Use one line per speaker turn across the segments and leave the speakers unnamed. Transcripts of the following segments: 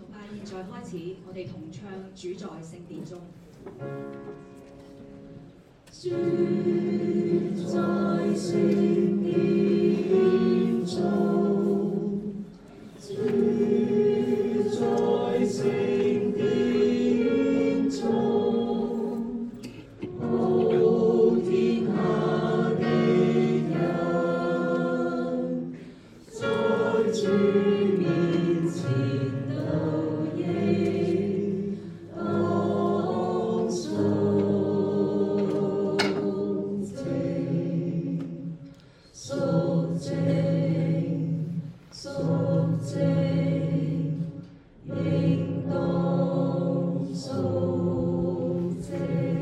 崇拜現在開始，我哋同唱主在聖殿中。主在聖殿中，主在聖殿中，好天下的人，在主面前都應當肅靜，應當肅靜。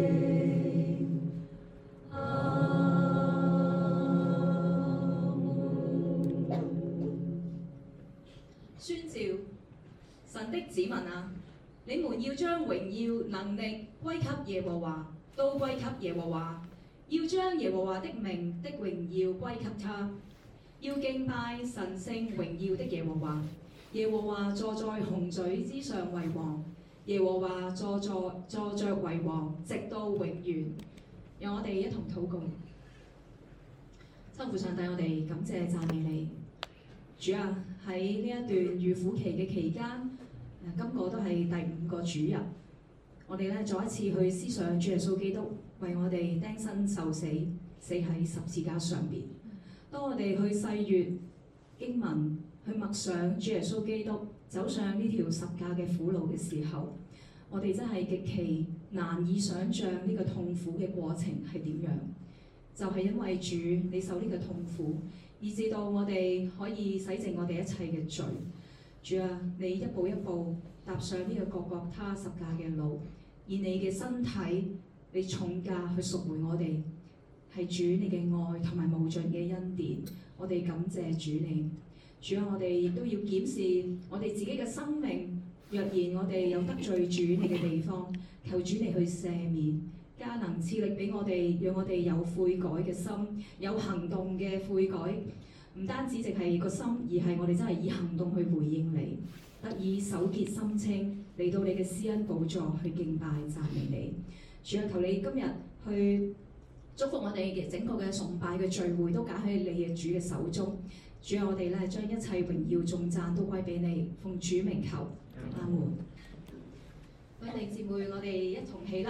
宣召神的子民啊，你們要將榮耀能力歸給耶和華，都歸給耶和華，要將耶和華的名的榮耀歸給他。要敬拜神聖榮耀的耶和華，耶和華坐在紅嘴之上為王，耶和華坐着為王，直到永遠。讓我哋一同禱告。親父上帝，我哋感謝讚美你，主啊！喺呢一段預苦期嘅期間，今個都係第5個主日，我哋咧再一次去思想主耶穌基督為我哋釘身受死，死喺十字架上邊。當我哋去細閱經文，去默想主耶穌基督走上呢條十架嘅苦路嘅時候，我哋真係極其難以想像呢個痛苦嘅過程係點樣。就係因為主你受呢個痛苦，以至到我哋可以洗淨我哋一切嘅罪。主啊，你一步一步踏上呢個各各他十架嘅路，以你嘅身體，你重價去贖回我哋。係主你嘅愛同埋無盡嘅恩典，我哋感謝主你。主啊，我哋亦都要檢視我哋自己嘅生命。若然我哋有得罪主你嘅地方，求主你去赦免，加能賜力俾我哋，讓我哋有悔改嘅心，有行動嘅悔改。唔單止淨係個心，而係我哋真係以行動去回應你，得以手潔心清，嚟到你嘅施恩寶座去敬拜讚美你。主啊，求你今日去祝福我哋嘅整個嘅崇拜嘅聚會都交喺你嘅主嘅手中。主啊，我哋咧將一切榮耀頌讚都歸俾你，奉主名求，阿門。各位弟兄姊妹，我哋一同起立。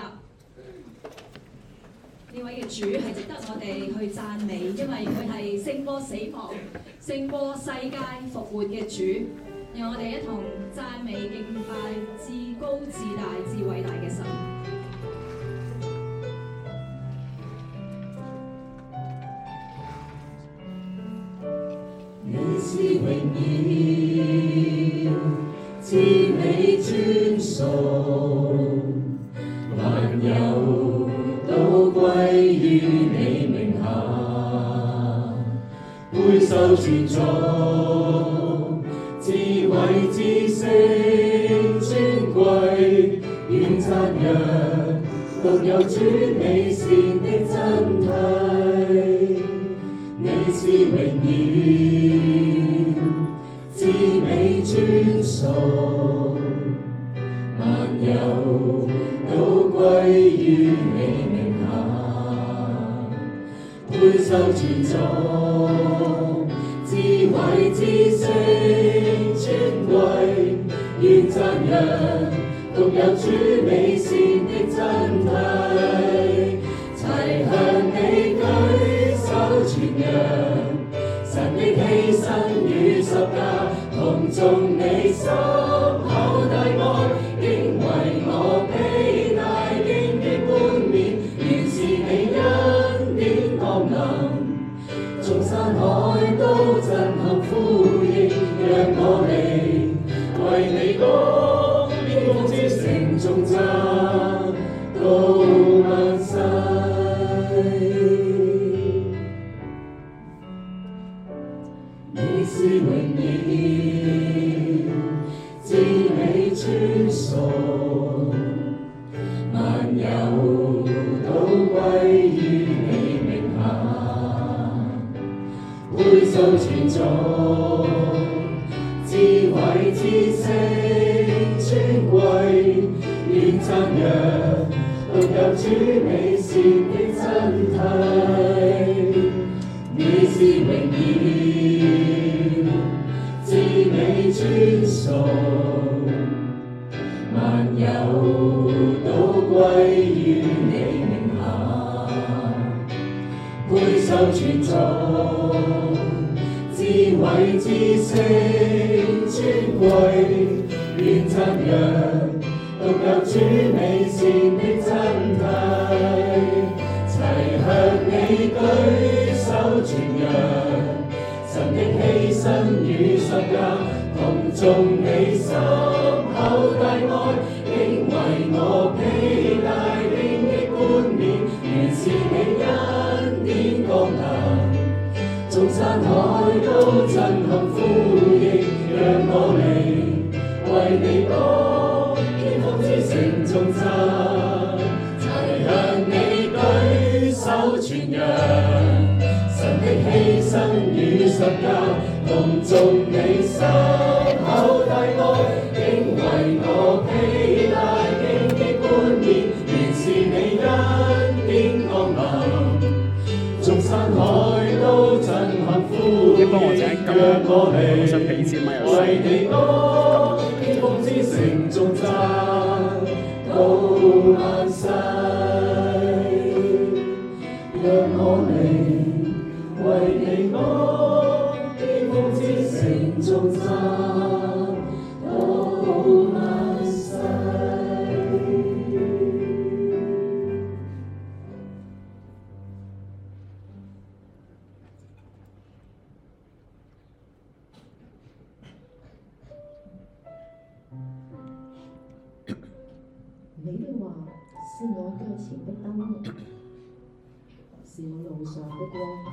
呢位嘅主係值得我哋去讚美，因為佢係勝過死亡、勝過世界復活嘅主。讓我哋一同讚美敬拜至高至大至偉大嘅神。你是榮耀，至美尊崇，萬有都歸於你名下，配受尊重，智慧知識尊貴，願讚揚，獨有主美善的真諦。你是榮耀，至美尊崇，萬有都歸於你名下，配受尊重，智慧知識尊貴，願讚揚，獨有主美善的真諦，齊向你舉手傳揚，神的犧牲與十架，同頌你心厚大愛，應為我披戴荊棘冠冕，原是你恩典降臨，眾山海都震撼呼應，讓我嚟為你歌，邊風之城頌讚到萬世。你是榮耀，至美尊崇，萬有都歸於你名下，配受尊重，智慧知識
尊貴，願讚揚獨有主美善的真諦。你是榮耀，至美尊崇，萬有都歸於你名下，配受傳頌，智慧知識尊貴，願讚揚獨有主美善的真諦，齊向你舉手傳揚神的犧牲與十架，同頌你心厚大愛，竟為我披戴荊棘冠冕，原是你恩典降臨，眾山海都震撼呼應，讓我嚟為你歌，天空之城頌讚，齊向你舉手傳揚神的犧牲與十架，同頌你心厚大愛，竟為我披戴荊棘冠冕，原是你恩典降臨，眾山海都震撼呼應，讓我嚟為你歌，天空之城頌讚到萬世，讓我嚟為你歌，天空之城頌讚到萬世。
你的話是我腳前的燈，是我路上的光。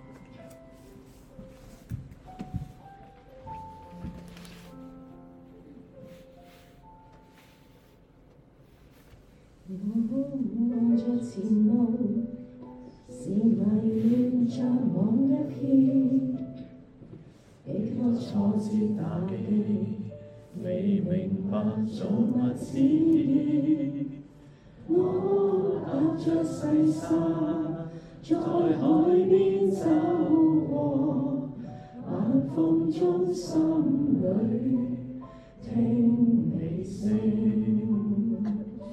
望着前路，是迷亂像網一片，幾多挫折打擊，未明白造物旨意。我踏着細沙，在海邊走過，晚風中心裏聽你聲，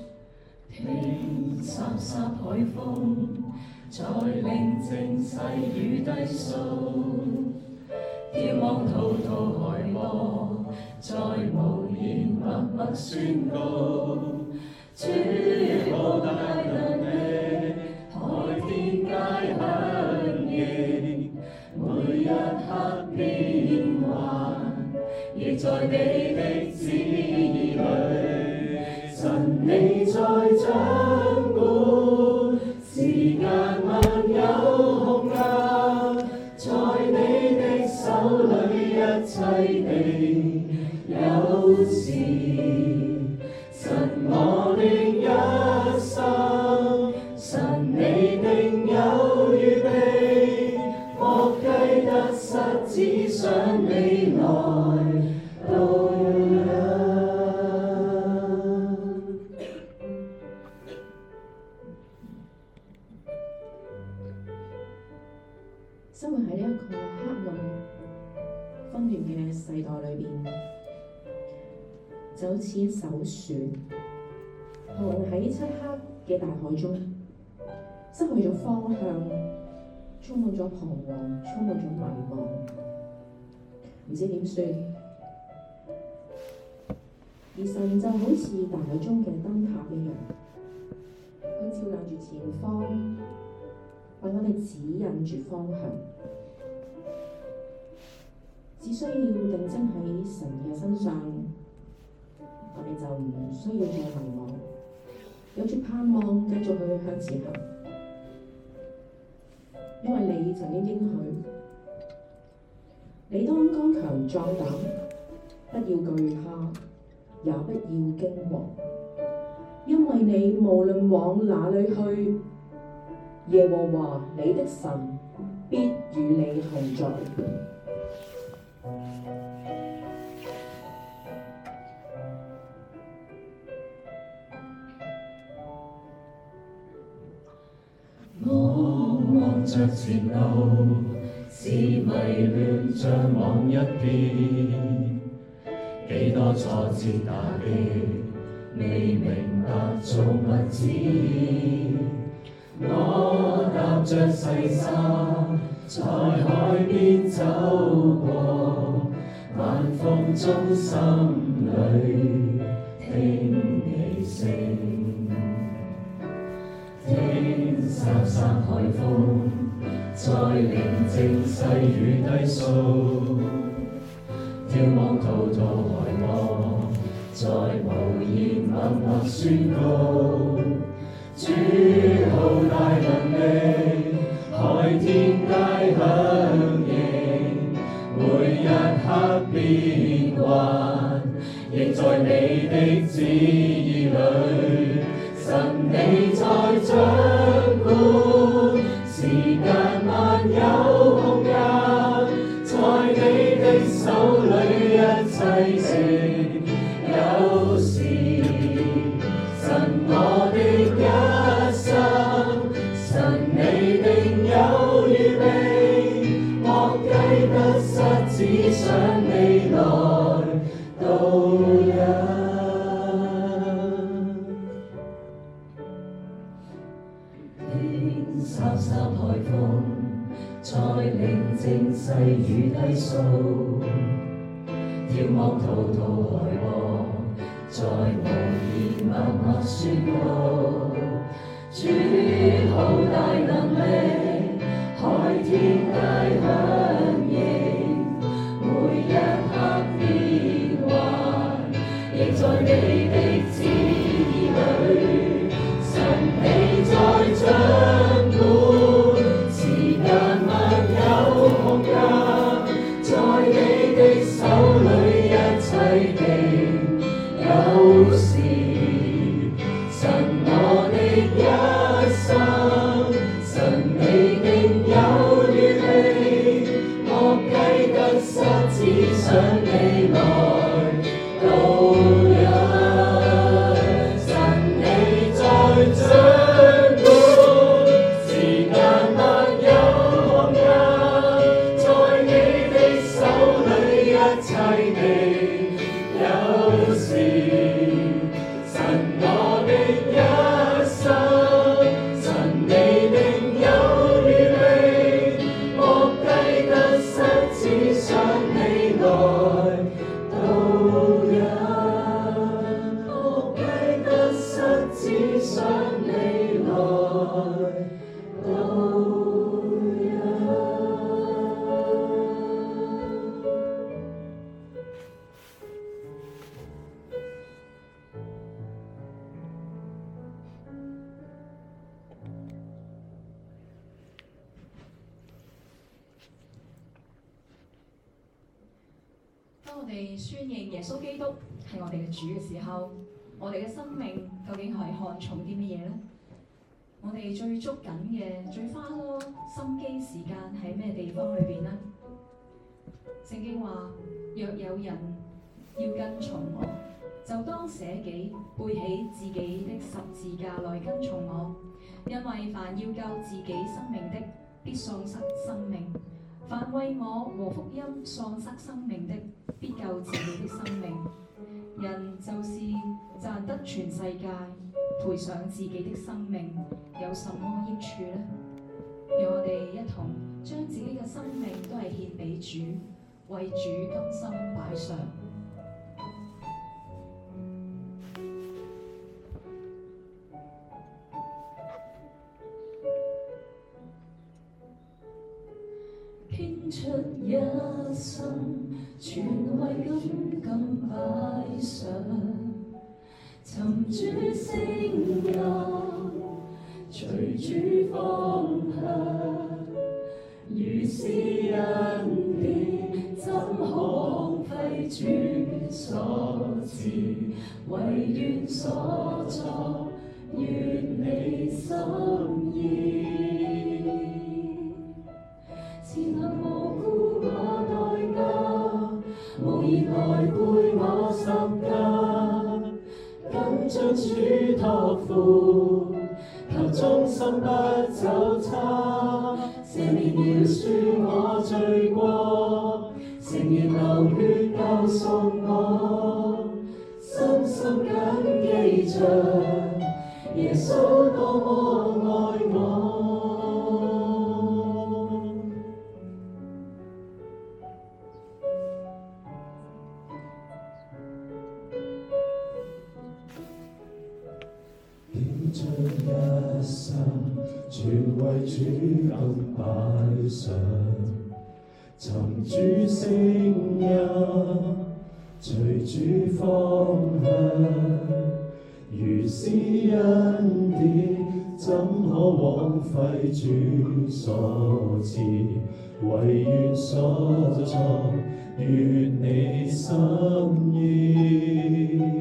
聽颯颯海風，在寧靜細雨低訴，眺望滔滔海波，在無言默默宣告，主好大能力，海天皆響應，每一刻變幻，亦在你的旨意裏，神你在掌管，時間萬有空間，在你的手裏一切地有時，神我的一生，神你定有預備，莫計得失，只想你來到讓。生活喺呢一個黑暗紛亂嘅世代裏邊，就好似一艘船，航喺漆黑嘅大海中，失去咗方向，充滿咗彷徨，充滿咗迷茫，唔知點算。而神就好似大海中嘅燈塔一樣，佢照亮住前方，為我哋指引住方向。只需要定睛喺神嘅身上，我哋就唔需要再迷茫，有住盼望繼續去向前行。因為你曾經應許，你當剛強壯膽，不要懼怕，也不要驚惶，因為你無論往哪裏去，耶和華你的神必與你同在。 我望着前路，是迷亂像往一邊，幾多挫折打擊，未明白做乜止。我踏着細沙，在海邊走過，晚風中心裏聽你聲，聽颯颯海風在寧靜細雨低訴，眺望滔滔海波，在無言默默宣告。主浩大能力，海天皆響應，每一刻變幻，亦在你的旨意裏。神你在掌管，時間萬有空間，在你的手裏一切情有時。神我的一生，神你定有預備，莫計得失，只想未來到日。聽颯颯海風，在寧靜細雨低訴，眺望滔滔海波，在無言默默宣告。主浩大能力，海天皆響應，每一刻變幻，亦在你的旨意裏。神你在掌管，時間萬有空間，在你的手裏一切定有時。神我的一生，神你定有預備，莫計得失，只想未來到日。神你在掌管，時間萬有空間，在你的手裏一切定有時。神我的一生，神你定有預備，莫計得失，只想未來到日。莫計得失，只想未來到日。
當我哋宣認耶穌基督係我哋嘅主嘅時候，我哋嘅生命究竟係看重啲乜嘢呢？我哋最捉緊嘅、最花多心機時間喺咩地方裏邊呢？聖經話：若有人要跟從我，就當捨己，背起自己的十字架來跟從我。因為凡要救自己生命的，必喪失生命；凡為我和福音喪失生命的，必救自己的生命。人就是賺得全世界，賠上自己的生命，有什麼益處呢？讓我哋一同將自己嘅生命都係獻俾主，為主甘心擺上。
傾出一生，全為感感擺上，尋主聲音，隨主方向，如是恩典，怎可荒廢主所賜，唯願所作，願你心意。前行無顧我代價，無言來背我十架，緊將主託付，求
忠心不走差，赦免了恕我罪過，誠然流血救贖我，深深緊記着耶穌多麼愛我。獻出一生，全為主更擺上，尋主聲音，隨主方向，如施恩典，怎可枉費主所賜？唯願所作，願你心意。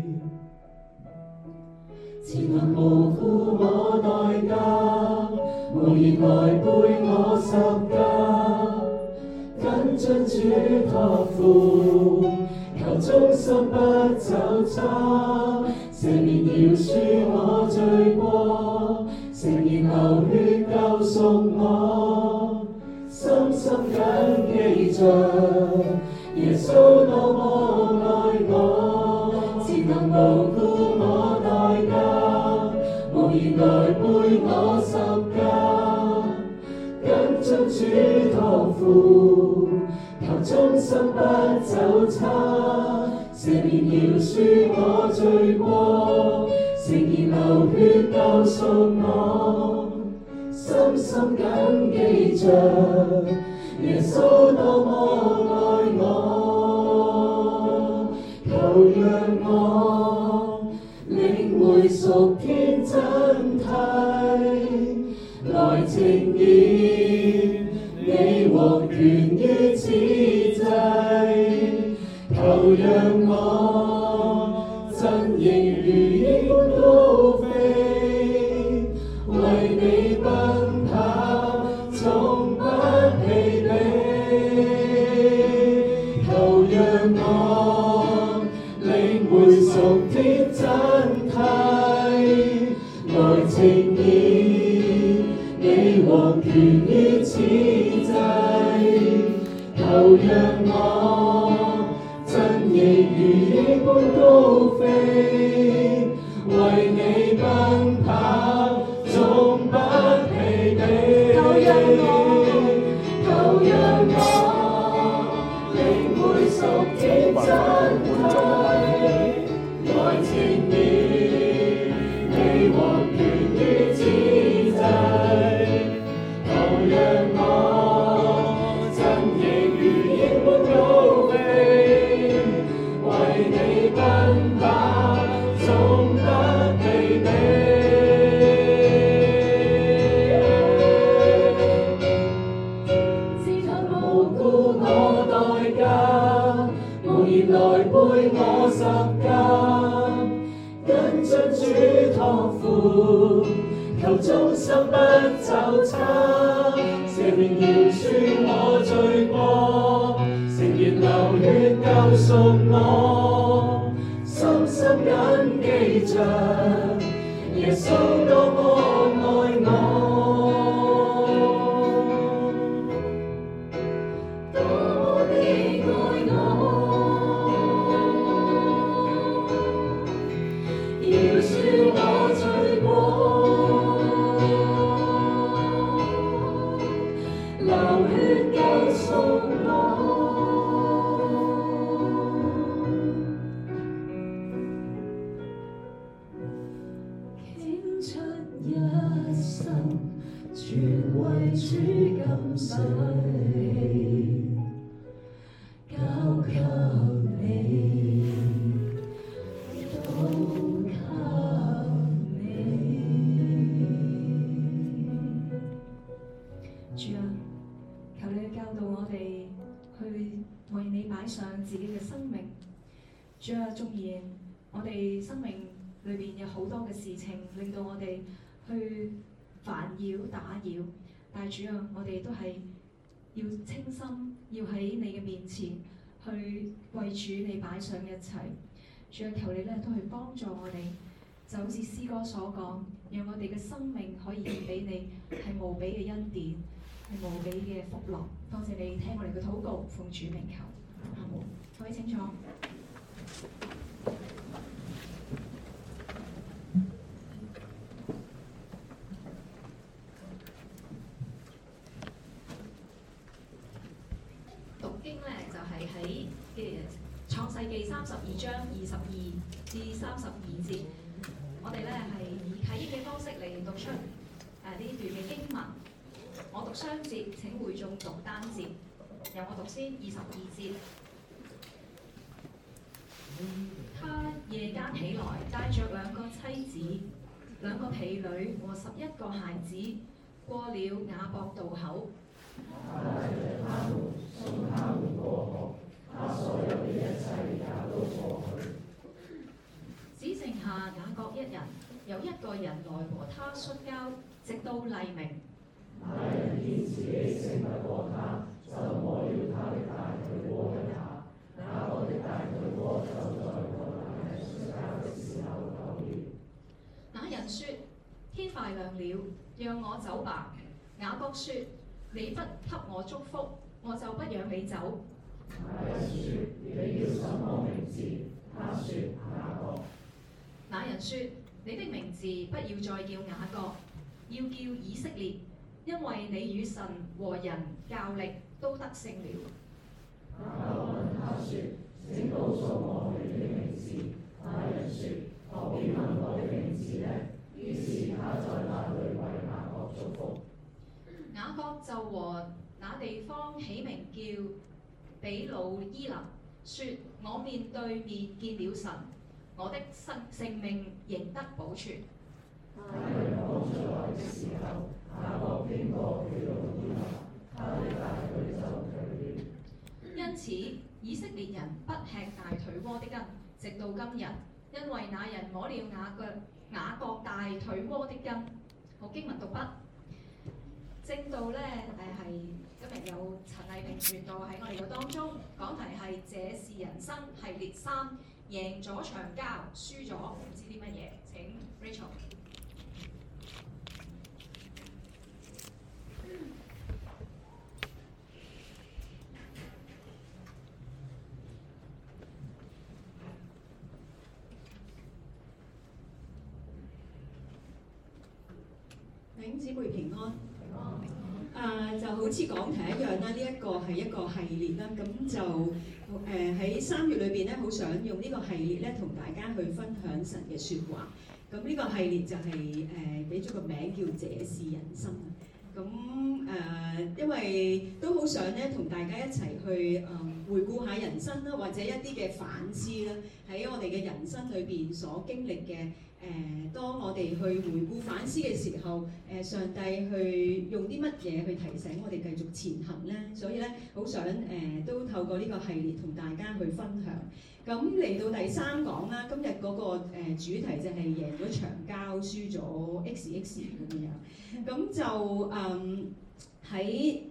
前行無負我代價，無言來背我十架，緊遵主託付，求忠心不走差，赦免饒恕我罪過，誠然流血救贖我，深深緊記着耶穌多麼愛我，前行無負我代價，無言來背我十架，緊遵主託付，求忠心不走差，赦免饒恕我罪過，誠然流血救贖我，深深緊記着耶穌多麼愛我，求讓我領會屬天真諦，來呈現你獲權於此際，求讓我真認如鷹般高飛，為你奔跑，從不疲憊。求讓我領會屬天真諦，來呈現你獲權於此際，求讓我真認如鷹般高飛，為你奔跑，從不疲憊。求讓我領會屬天真諦，來呈現你獲權於此際，求讓我真認如鷹般高飛，為你奔跑，從不疲憊。我代價，無言來背我十架，緊遵主託付，求忠心不走差，赦免饒恕我罪過，誠然流血救贖我，深深緊記着耶穌多麼愛我。全為主今世，交給你，都給你。主啊，求你教導我哋去為你擺上自己嘅生命。主啊，縱然我哋生命裏邊有好多嘅事情令到我哋去煩擾打擾，但係主啊，我哋都係要清心，要喺你嘅面前去為主你擺上一切。主啊，求你咧都去幫助我哋，
就好似詩歌所講，讓我哋嘅生命可以獻俾你，係無比嘅恩典，係無比嘅福樂。多謝你聽我哋嘅禱告，奉主名求，阿門。各位請坐。讀經咧就係喺創世記32章22至32節，我哋咧係以啟應嘅方式嚟讀出呢段嘅經文。我讀雙節，請會眾讀單節。由我讀先22節。他夜間起來，帶着2個妻子、2個婢女和11個孩子，過了雅博渡口。只剩下雅各一人，有1個人來和他摔跤，直到黎明。
那人見自己勝不過他，就摸了他的大腿窩一下，雅各的大腿窩就在和那人摔跤的時候抖了。
那人說：天快亮了，讓我走吧。雅各說：你不給我祝福，我就不讓你走。
那人說：你叫什麼名字？他說：雅各。
那人說：你的名字不要再叫雅各，要叫以色列，因為你與神和人較力都得勝了。
雅各問他說：請告訴我你的名字。那人說：何必問我的名字呢？於是他在那裏為雅各祝福。
雅各就和那地方起名叫比魯伊林，說：我面對面見了神，我的性命仍得保存。
那人講出來的時候，雅各經過比魯伊林，他的大腿就瘸了。
因此，以色列人不吃大腿窩的筋，直到今日，因為那人摸了雅各大腿窩的筋。好，經文讀畢。正道咧係今日有陳麗萍傳道喺我哋嘅當中，講題係這是人生系列3，贏咗長交，輸咗唔知啲乜嘢。請 Rachel。
弟兄姊妹平安。就好似講題一樣啦，呢一個係一個系列啦，咁就喺3月裏邊咧，好想用呢個系列咧，同大家去分享神嘅説話。咁呢個系列就係俾咗個名叫這是人生。咁因為都好想咧，同大家一齊去回顧下人生啦，或者一啲嘅反思啦，喺我哋嘅人生裏邊所經歷嘅。當我哋去回顧反思嘅時候，上帝去用啲乜嘢去提醒我哋繼續前行咧？所以咧，好想都透過呢個系列同大家去分享。咁嚟到第3講啦，今日嗰個主題就係贏咗長交，輸咗 XX 咁樣。咁就喺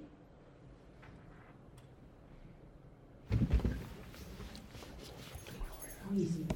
唔好意思。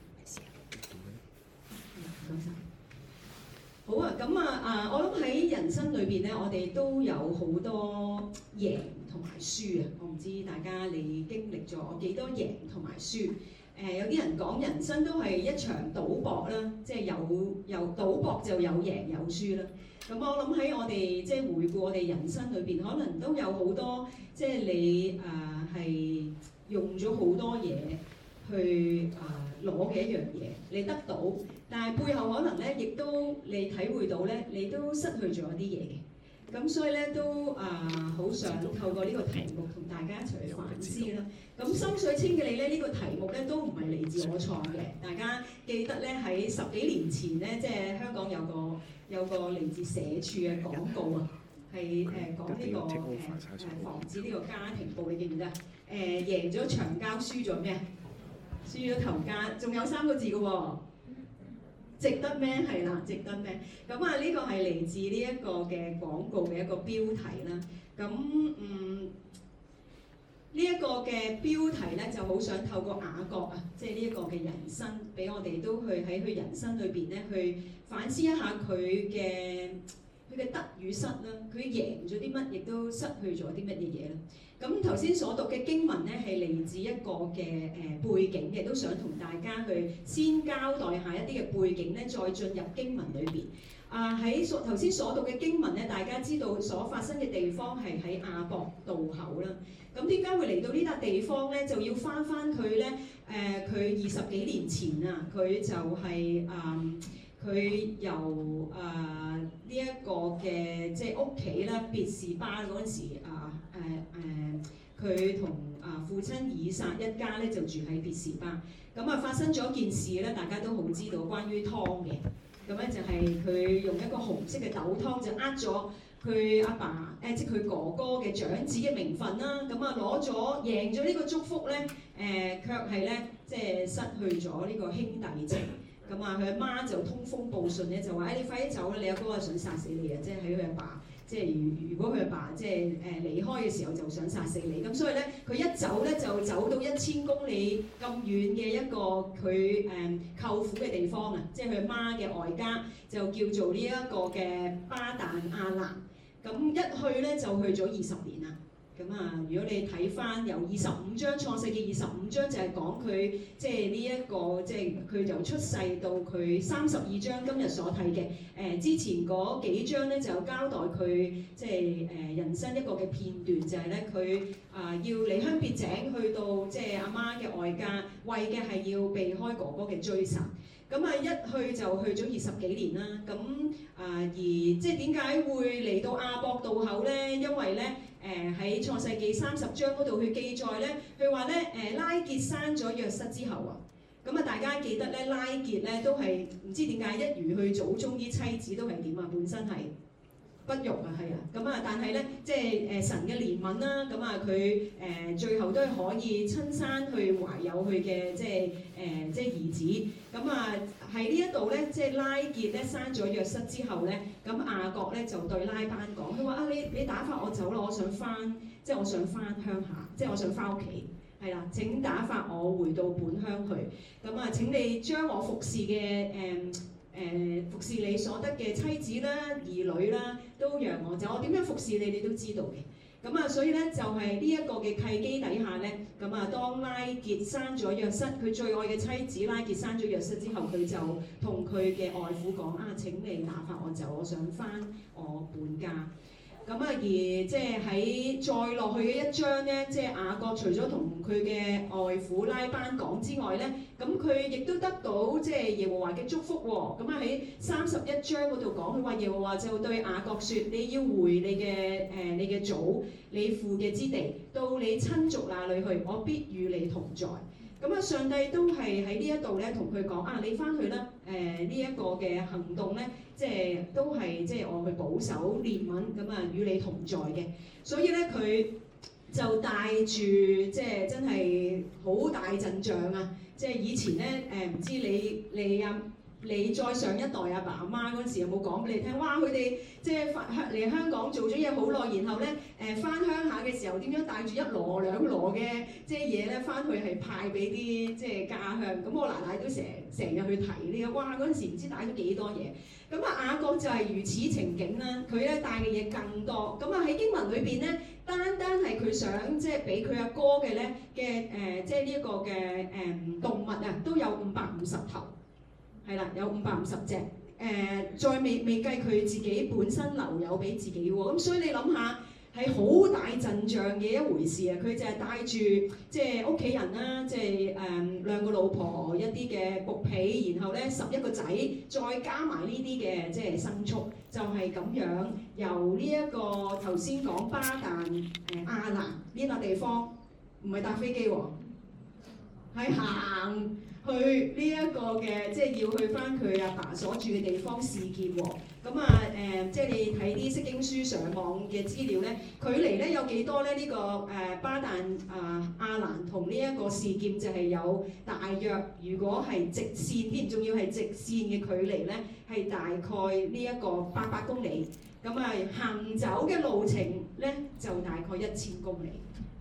好啊，咁我諗喺人生裏邊咧，我哋都有好多贏同埋輸啊！我唔知大家你經歷咗幾多贏同埋輸？有啲人講人生都係一場賭博啦，即係有賭博就有贏有輸啦。咁我諗喺我哋即係回顧我哋人生裏邊，可能都有好多即係你係用咗好多嘢去攞嘅一樣嘢，你得到。但係背後可能咧，亦都你體會到咧，你都失去咗一啲嘢嘅。咁所以咧都好想透過呢個題目同大家一齊去反思啦。咁心水清嘅你咧，呢個題目咧都唔係嚟自我創嘅。大家記得咧喺10幾年前咧，即係香港有個嚟自社署嘅廣告啊，係講呢個防止呢個家庭暴力，記唔記得？贏咗長交，輸咗咩？輸咗頭家，仲有3個字嘅喎。值得咩？係啦，值得咩？咁呢個係嚟自呢一個嘅廣告嘅一個標題啦。咁呢一個嘅標題咧，就好想透過雅各啊，即係呢一個嘅人生，俾我哋都去喺佢人生裏邊咧，去反思一下佢嘅得與失啦，佢贏咗啲乜，亦都失去咗啲乜嘢嘢啦。咁頭先所讀嘅經文咧，係嚟自一個嘅背景嘅，都想同大家去先交代下一啲嘅背景咧，再進入經文裏邊。喺頭先所讀嘅經文咧，大家知道所發生嘅地方係喺亞博渡口啦。咁點解會嚟到呢笪地方咧？就要翻佢咧，佢20幾年前啊，佢就係佢由呢一個嘅即係屋企啦，別是巴嗰陣時佢同父親以撒一家咧就住喺別是巴。咁發生咗件事咧，大家都好知道關於湯嘅。咁咧就係佢用一個紅色嘅豆湯就咗佢阿爸即係佢哥哥嘅長子嘅名分啦。咁攞咗贏咗呢個祝福咧，卻係咧即係失去咗呢個兄弟情。咁佢阿媽就通風報信咧，就話：你快啲走啦！你阿哥想殺死你啊！即係喺佢阿爸，即係如果佢阿爸即係離開嘅時候就想殺死你。咁所以咧，佢一走咧就走到1000公里咁遠嘅一個佢舅父嘅地方啊，即係佢阿媽嘅外家，就叫做呢一個嘅巴旦亞蘭。咁一去咧就去咗20年啦。咁如果你睇翻由25章創世記25章就係講佢即係呢一個即係佢由出世到佢32章今日所睇嘅之前嗰幾章咧就交代佢即係人生一個嘅片段，就係咧佢要離鄉別井去到即係阿媽嘅外家，為嘅係要避開哥哥嘅追殺。咁一去就去咗20幾年啦。咁而即係點解會嚟到亞博渡口咧？因為咧喺創世記30章嗰度去記載咧，佢話咧拉結生咗約瑟之後啊，咁大家記得咧拉結咧都係唔知點解一如佢祖宗啲妻子都係點啊？本身係不育啊，係啊，咁但係咧即係神嘅憐憫啦，咁佢最後都係可以親生去懷有佢嘅即係兒子。咁喺呢一度咧，即係拉結咧生咗約瑟之後咧，咁雅各咧就對拉班講，佢話你打發我走啦，我想翻鄉下，即係我想翻屋企，係啦，請打發我回到本鄉去。咁請你將我服侍嘅服侍你所得嘅妻子啦、兒女啦，都讓我走。我點樣服侍你，你都知道嘅。咁所以咧就係呢一個嘅契機底下咧，咁當拉結生咗約瑟，佢最愛嘅妻子拉結生咗約瑟之後，佢就同佢嘅外父講：請你打發我走，我想翻我本家。咁而即係喺再落去嘅一章咧，即係雅各除咗同佢嘅外父拉班講之外咧，咁佢亦都得到即係耶和華嘅祝福喎。咁喺31章嗰度講，佢話耶和華就對雅各説：你要回你嘅祖、你父嘅之地，到你親族那裡去，我必與你同在。咁上帝都係喺呢一度咧，同佢講：你翻去啦！呢一個嘅行動咧，即係都係即係我去保守憐憫，與你同在嘅。所以咧，佢就帶住即係真係好大陣仗啊！即係以前咧唔知你再上一代阿爸阿媽嗰陣時有冇講俾你聽？哇！佢哋即係嚟香港做咗嘢好耐，然後咧翻鄉下嘅時候點樣帶住1籮2籮嘅即係嘢咧翻去係派俾啲即係家鄉。咁我奶奶都成日去提呢個，哇！嗰陣時唔知帶咗幾多嘢。咁雅各就係如此情景啦，佢咧帶嘅嘢更多。咁喺經文裏邊咧，單係佢想即係俾佢阿哥嘅咧嘅即係呢一個嘅動物都有550頭。係啦，有550隻，再未計佢自己本身留有俾自己喎。咁所以你諗下，係好大陣仗嘅一回事啊！佢就係帶住即係屋企人啦，即係2個老婆，一啲嘅僕婢，然後咧11個仔，再加埋呢啲嘅即係牲畜，就係咁樣由呢一個頭先講巴旦亞蘭呢笪地方，唔係搭飛機喎，係行去呢一個嘅，即係要去翻佢阿爸所住嘅地方示劍喎。咁即係你睇啲釋經書上網嘅資料咧，距離咧有幾多咧？呢個巴旦亞蘭同呢一個示劍就係有大約，如果係直線添，仲要係直線嘅距離咧，係大概呢一個800公里。咁行走嘅路程咧就大概1000公里。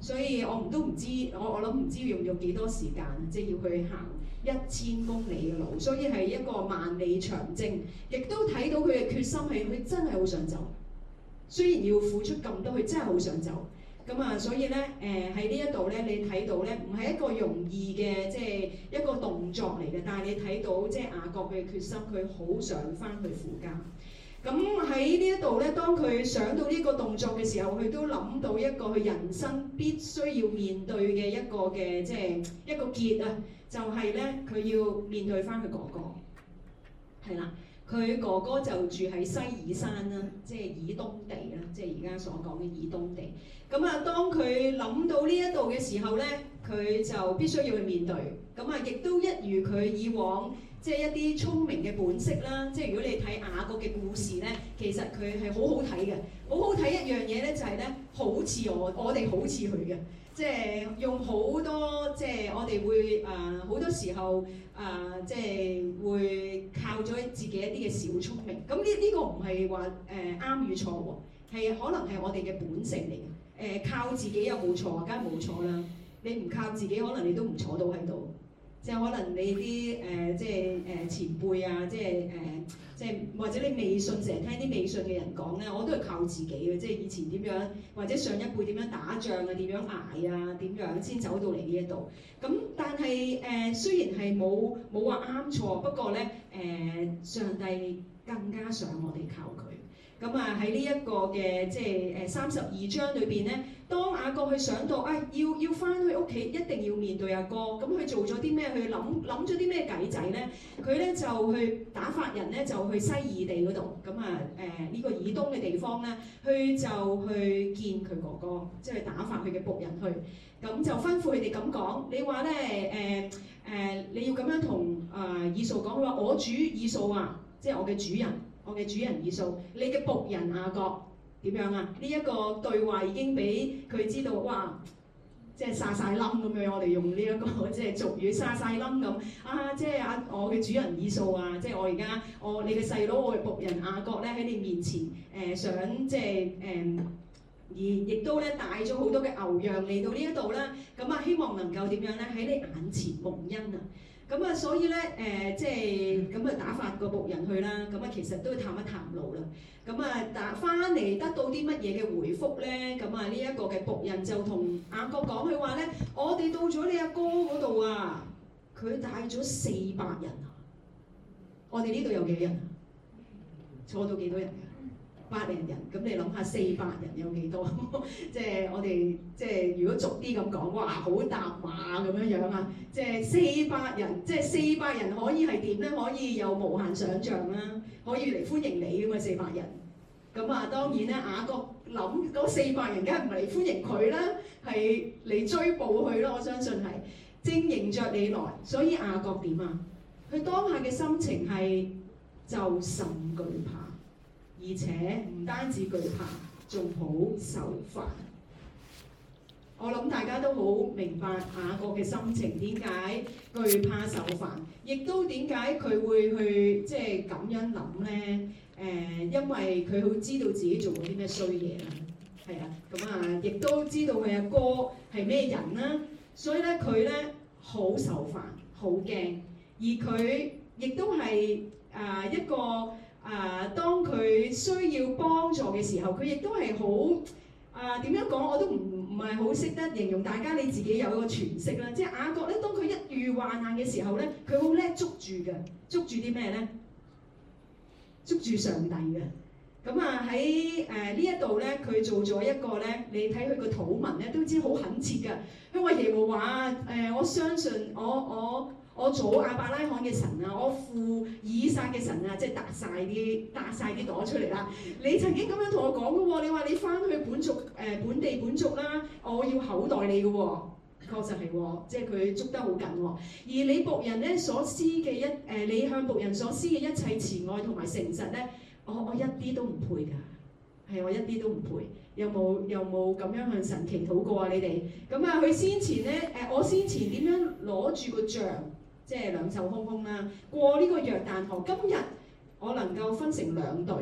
所以我都唔知，我諗唔知要用幾多時間，即係要去行1000公里嘅路，所以係一個萬里長征，亦都睇到佢嘅決心係佢真係好想走，雖然要付出咁多，佢真係好想走。咁啊，所以咧喺呢一度咧，你睇到咧唔係一個容易嘅即係一個動作嚟嘅，但係你睇到即係雅各嘅決心，佢好想翻去父家。咁喺呢一度咧，當佢想到呢個動作嘅時候，佢都諗到一個佢人生必須要面對嘅一個嘅即係一個結啊，就係咧佢要面對翻佢哥哥，係啦。佢哥哥就住喺西珥山啦，即係以東地啦，即係而家所講嘅以東地。咁啊，當佢諗到呢一度嘅時候咧，佢就必須要去面對。咁啊，亦都一如佢以往即係一啲聰明嘅本色啦。即係如果你睇雅各嘅故事咧，其實佢係好好睇嘅。好好睇一樣嘢咧，就係咧好似我哋好似佢嘅。即係用好多，即係我哋會好多時候即係會靠咗自己一啲嘅小聰明。咁呢個唔係話啱與錯喎，係可能係我哋嘅本性嚟嘅。靠自己有冇錯？梗係冇錯啦。你唔靠自己，可能你都唔坐到喺度。即係可能你啲即係前輩啊，即係或者你未信，成日聽啲未信嘅人講咧，我都係靠自己嘅。即係以前點樣，或者上一輩點樣打仗啊，點樣捱啊，點樣先走到嚟呢一度。咁但係雖然係冇話啱錯，不過咧上帝更加想我哋靠佢。咁啊喺呢一個嘅即係32章裏邊咧，當雅各去想到要翻去屋企，一定要面對阿哥，咁佢做咗啲咩？佢諗咗啲咩計仔咧？佢咧就去打發人咧，就去西珥地嗰度，咁啊呢個以東嘅地方咧，佢就去見佢哥哥，即係打發佢嘅僕人去，咁就吩咐佢哋咁講：你話咧你要咁樣同以掃講，佢話我主以掃啊，即係我嘅主人。我嘅主人以掃，你嘅僕人雅各點樣啊？呢一個對話已經俾佢知道，哇！即係沙晒冧咁樣，我哋用呢一個即係俗語沙晒冧咁啊！即係我嘅主人以掃啊！即係我而家你嘅細佬，我嘅僕人雅各咧喺你面前想即係而亦都咧帶咗好多嘅牛羊嚟到呢一度啦。咁啊，希望能夠點樣咧喺你眼前蒙恩啊！咁啊，所以咧即係咁啊，打發個僕人去啦。咁啊，其實都要探一探路啦。咁啊，翻嚟得到啲乜嘢嘅回覆咧？咁啊，呢一個嘅僕人就同雅各講，佢話咧：我哋到咗你阿哥嗰度啊，佢帶咗400人啊。我哋呢度有幾多人啊？坐到幾多人㗎？100零人。咁你諗下400人有幾多？即係我哋即係如果俗啲咁講，哇，好搭馬咁樣樣啊！即係400人，即係400人可以係點咧？可以有無限想像啦，可以嚟歡迎你㗎嘛400人。咁啊，當然咧，雅各諗嗰400人梗係唔係嚟歡迎佢啦，係嚟追捕佢啦。我相信係正迎着你來，所以雅各點啊？佢當下嘅心情係就甚懼怕。而且唔單止懼怕，仲好受煩。我諗大家都好明白雅各嘅心情，點解懼怕受煩，亦都點解佢會去即係咁樣諗咧？因為佢好知道自己做過啲咩衰嘢啦，係啊，咁啊，亦都知道佢阿哥係咩人啦，所以咧佢咧好受煩，好驚，而佢亦都係一個。當佢需要幫助嘅時候，佢亦都係好點樣講？我都唔係好識得形容，大家你自己有一個詮釋啦。即係雅各咧，當佢一遇患難嘅時候咧，佢好叻捉住嘅，捉住啲咩咧？捉住上帝嘅。咁啊喺呢一度咧，佢做咗一個咧，你睇佢個禱文咧，都知好懇切㗎。因為耶和華我相信我祖亞伯拉罕嘅神啊，我父以撒嘅神啊，即係搭晒啲朵出嚟啦。你曾經咁樣同我講嘅喎，你話你翻去本地本族啦，我要厚待你嘅喎，確實係喎，即係佢捉得好緊喎。而你僕人咧所施嘅你向僕人所施嘅一切慈愛同埋誠實咧，我一啲都唔配㗎，係我一啲都唔配。有冇咁樣向神祈禱過啊？你哋咁啊？佢先前咧我先前點樣攞住個杖？即係兩手空空啦，過呢個約旦河。今日我能夠分成2隊，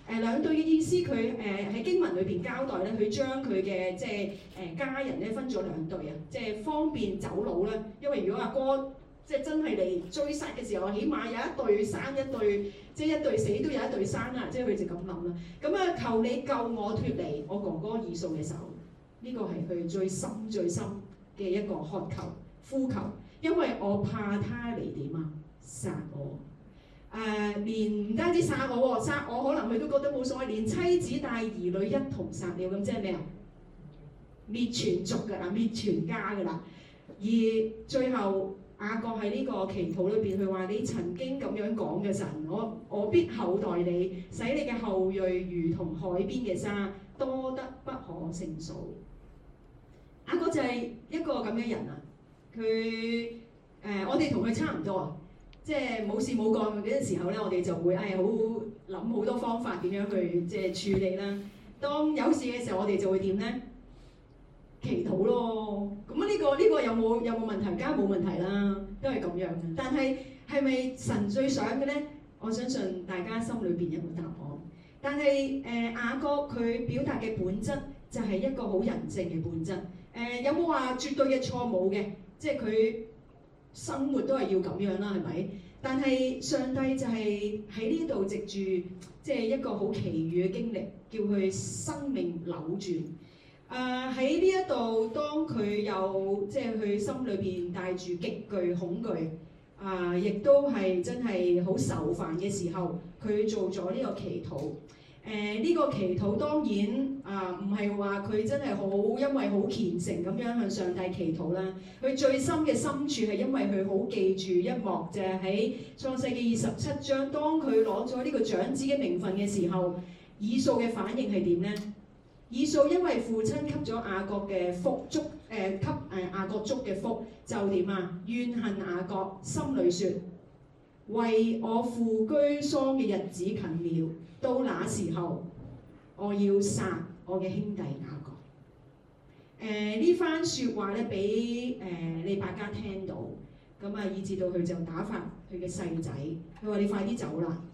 兩對嘅意思，佢喺經文裏邊交代咧，佢將佢嘅即係家人咧分咗兩隊啊，即係方便走佬啦。因為如果阿哥即係真係嚟追殺嘅時候，起碼有一隊生一隊，即係一隊死都有一隊生啦。即係佢就咁諗啦。咁啊，求你救我脫離我哥哥以掃嘅手，呢個係佢最深嘅一個渴求呼求，因為我怕他嚟點啊殺我。連唔單止殺我喎，殺我可能佢都覺得冇所謂，連妻子帶兒女一同殺了，咁即係咩啊？滅全族㗎啦，滅全家㗎啦。而最後雅各喺呢個祈禱裏邊，佢話：你曾經咁樣講嘅神，我必厚待你，使你嘅後裔如同海邊嘅沙，多得不可勝數。雅各就係一個咁嘅人啊，佢我哋同佢差唔多啊。即係冇事冇幹嗰陣時候咧，我哋就會好諗好多方法點樣去即係處理啦。當有事嘅時候，我哋就會點咧？祈禱咯。咁呢個有冇問題？梗係冇問題啦，都係咁樣嘅。但係係咪神最想嘅咧？我相信大家心裏邊有個答案。但係雅各佢表達嘅本質就係一個好人性嘅本質。有冇話絕對嘅錯冇嘅？即係佢生活都係要咁樣啦，係咪？但係上帝就係喺呢度藉住即係一個好奇遇嘅經歷，叫佢生命扭轉。喺呢一度，當佢有即係佢心裏邊帶住極具恐懼，亦都係真係好愁煩嘅時候，佢做咗呢個祈禱。呢個祈禱當然唔係話佢真係好因為好虔誠咁樣向上帝祈禱啦。佢最深嘅深處係因為佢好記住一幕，就係喺創世記27章，當佢攞咗呢個長子嘅名分嘅時候，以掃嘅反應係點呢？以掃因為父親給咗雅各嘅福祝，給雅各祝嘅福，就點啊？怨恨雅各，心裏說：為我父居喪嘅日子近了，到那時候我要殺我嘅兄弟雅各。呢番説話咧，俾利百加聽到，咁以至到佢就打發佢嘅細仔，佢話：你快啲走啦！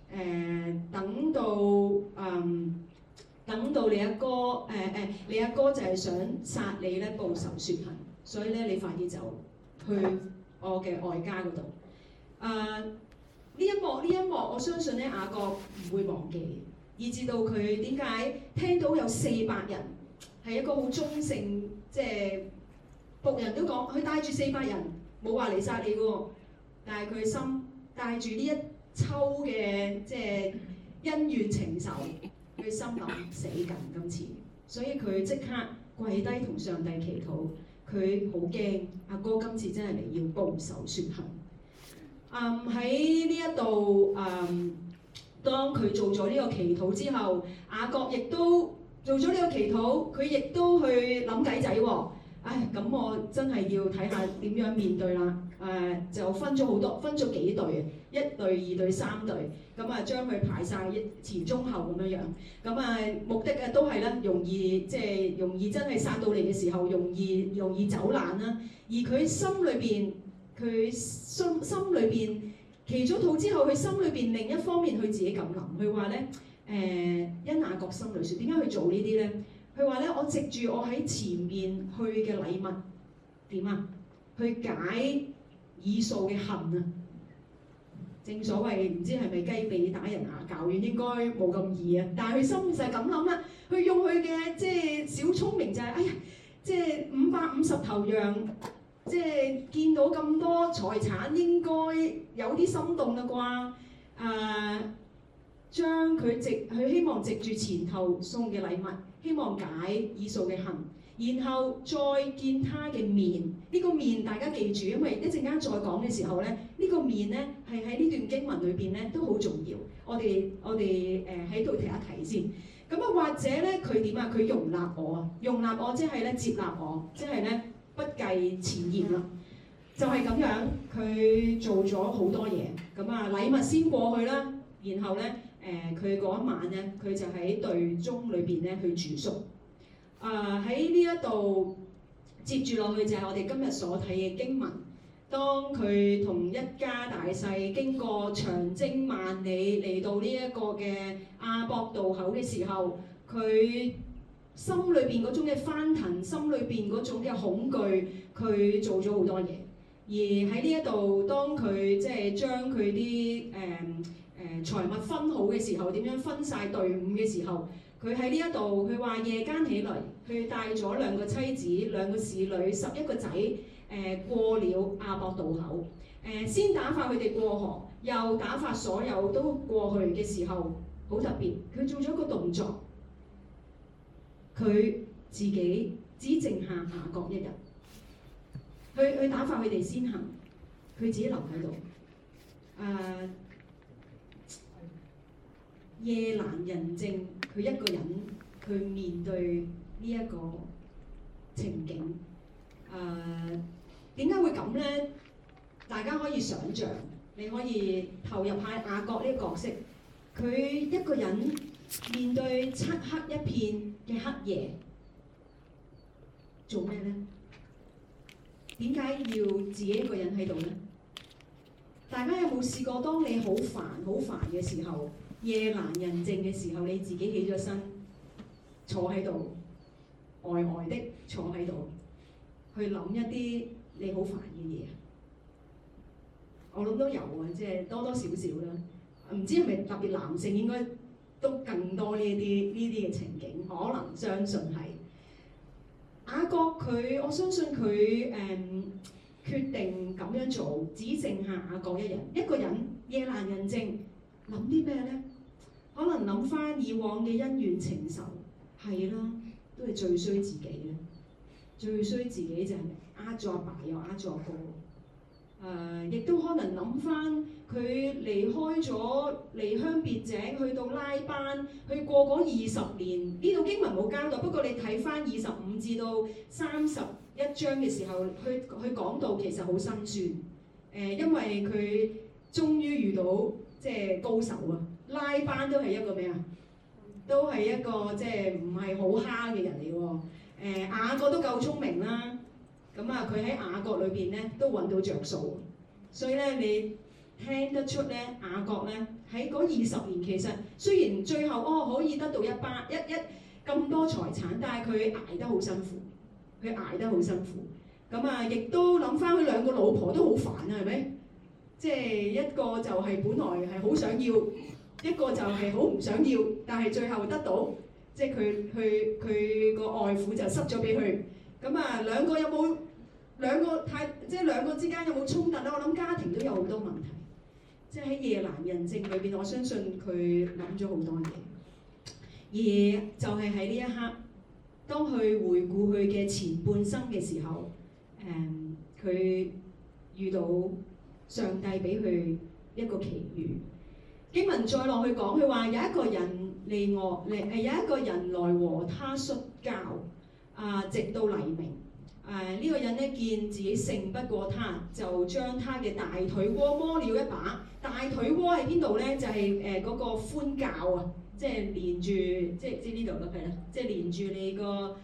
等到你阿哥你阿哥就係想殺你咧，報仇雪恨，所以咧你快啲走去我嘅外家嗰度。呢一幕，我相信咧雅各唔會忘記，以至到佢點解聽到有400人係一個好忠誠，即係僕人都講，佢帶住400人，冇話嚟殺你喎，但係佢心帶住呢一抽嘅即係恩怨情仇。佢心諗死緊今次，所以佢即刻跪低同上帝祈禱。佢好驚阿哥今次真係嚟要報仇雪恨。喺呢一度當佢做咗呢個祈禱之後，雅各亦都做咗呢個祈禱，佢亦都去諗計仔喎。咁我真係要睇下點樣面對啦。就分咗幾隊，1隊、2隊、3隊，咁將佢排晒前中後咁樣樣。咁目的都係咧，容易真係殺到嚟嘅時候，容易走難啦。而佢心裏邊祈咗禱之後，佢心裏邊另一方面佢自己咁諗，佢話咧因雅各心裏説，點解去做呢啲咧？佢話咧，我藉住我喺前面去嘅禮物點啊？去解以掃嘅恨啊！正所謂唔知係咪雞髀打人牙較軟，應該冇咁易啊！但係佢心就係咁諗啦，佢用佢嘅即係小聰明就係、哎呀，即係550頭羊，即係見到咁多財產，應該有啲心動啦啩？將佢希望藉住前後送嘅禮物，希望解以掃嘅恨。然後再見他嘅面，呢個面大家記住，因為一陣間再講嘅時候咧，呢個面咧係喺呢段經文裏邊咧都好重要。我哋喺度提一提先。咁或者咧佢點啊？佢容納我啊，容納我即係咧接納我，即係咧不計前嫌啦。就係咁樣，佢做咗好多嘢。禮物先過去啦，然後咧佢嗰一晚咧，佢就喺隊中裏邊咧去住宿。喺呢一度接住落去就係我哋今日所睇嘅經文。當佢同一家大細勢經過長征萬里嚟到呢一個嘅亞博渡口嘅時候，佢心裏邊嗰種嘅翻騰，心裏邊嗰種嘅恐懼，佢做咗好多嘢。而喺呢一度，當佢即係將佢啲財物分好嘅時候，點樣分晒隊伍嘅時候，佢喺呢一度，佢話夜間起來，佢帶咗2個妻子、2個侍女、11個仔，過了亞博渡口。先打發佢哋過河，又打發所有都過去嘅時候，好特別，佢做咗一個動作，佢自己只剩下雅各一人，去打發佢哋先行，佢自己留喺度。夜闌人靜，佢一個人去面對呢一個情景。點解會咁呢？大家可以想像，你可以投入下雅各呢個角色。佢一個人面對漆黑一片嘅黑夜，做咩呢？點解要自己一個人喺度呢？大家有冇試過，當你好煩嘅時候，夜闌人靜嘅時候，你自己起咗身，坐喺度，呆的坐喺度，去諗一啲你好煩嘅嘢？我諗都有啊，即係多多少少啦。唔知係咪特別男性應該都更多呢啲嘅情景，可能相信係。雅各佢，我相信佢決定咁樣做，只剩下雅各一人，一個人夜闌人靜，諗啲咩呢？可能諗翻以往嘅恩怨情仇，係啦，都係最衰自己咧，最衰自己就係呃咗阿爸又呃咗阿哥。亦都可能諗翻佢離開咗離鄉別井，去到拉班，去過嗰20年。呢度經文冇交代，不過你睇翻25至到31章嘅時候，佢講到其實好辛酸。因為佢終於遇到即係高手啊！拉班都係一個咩啊？都係一個即係唔係好蝦嘅人嚟喎。雅各都夠聰明啦。咁啊，佢喺雅各裏邊咧都揾到着數，所以咧你聽得出咧雅各咧喺嗰20年，其實雖然最後可以得到一咁多財產，但係佢捱得好辛苦，咁啊，亦都諗翻佢2個老婆都好煩啊，係咪？即係一個就係本來係好想要，一個就係好唔想要，但係最後得到，即係佢個外父就塞咗俾佢。咁啊，兩個即係兩個之間有冇衝突咧？我諗家庭都有好多問題，即係喺夜闌人靜裏邊，我相信佢諗咗好多嘢。而就係喺呢一刻，當佢回顧佢嘅前半生嘅時候，佢遇到上帝俾佢一個奇遇。經文再落去講，佢話有一個人來和他摔跤。直到黎明，呢個人咧見自己勝不過他，就將他嘅大腿窩摸了一把。大腿窩喺邊度咧？就係嗰個寬教啊，即係連住，即係呢度咯，係啦，即係連住你個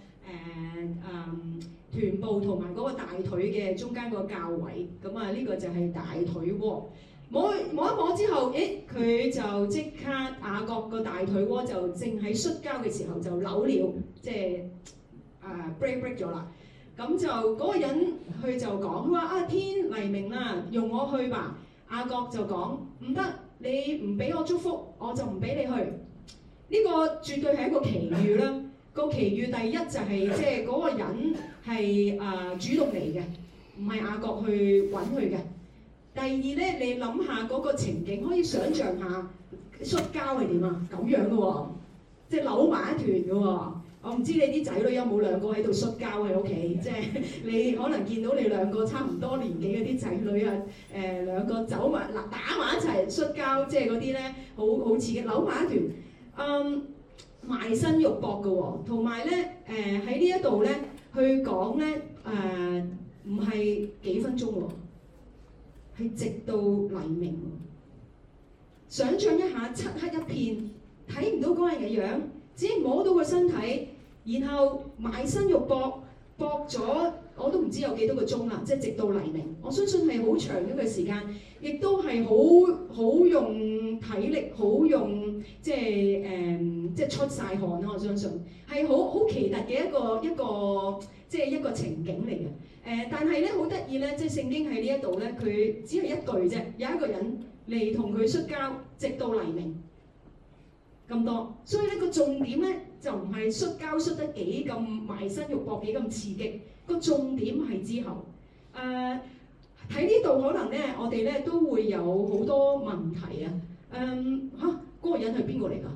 臀部同埋嗰個大腿嘅中間個教位。咁啊，呢個就係大腿窩。摸一摸之後，佢就即刻雅各個大腿窩就正喺摔跤嘅時候就扭了，即係break 咗啦。咁就嗰個人佢就講，佢話天黎明啦，容我去吧。雅各就講唔得，你唔俾我祝福，我就唔俾你去。呢個絕對係一個奇遇啦。個奇遇第一就係即係嗰個人係主動嚟嘅，唔係雅各去揾佢嘅。第二咧，你諗下嗰個情景，可以想像下摔跤係點啊？咁樣嘅喎，即係扭埋一團嘅喎。我唔知你啲仔女有冇2個喺度摔跤喺屋企，即係你可能見到你2個差唔多年紀嗰啲仔女啊，2個走埋打埋一齊摔跤，即係嗰啲咧好刺激，扭埋一團，埋身肉搏嘅喎，同埋咧喺呢一度咧去講咧唔係幾分鐘喎，係直到黎明喎。想像一下，漆黑一片，睇唔到嗰個人嘅樣。只摸到個身體，然後埋身肉搏咗我都唔知有幾多個鐘啦，即係直到黎明。我相信係好長一個時間，亦都係好用體力，好用即係出晒汗啦。我相信係好奇特嘅一個即係一個情景嚟嘅。但係咧好得意咧，即係聖經喺呢一度咧，佢只係一句啫，有一個人嚟同佢摔跤，直到黎明咁多。所以咧個重點咧就唔係摔跤摔得幾咁埋身肉搏，幾咁刺激。個重點係之後，睇呢度可能咧，我哋咧都會有好多問題啊！嗰個人係邊個嚟㗎？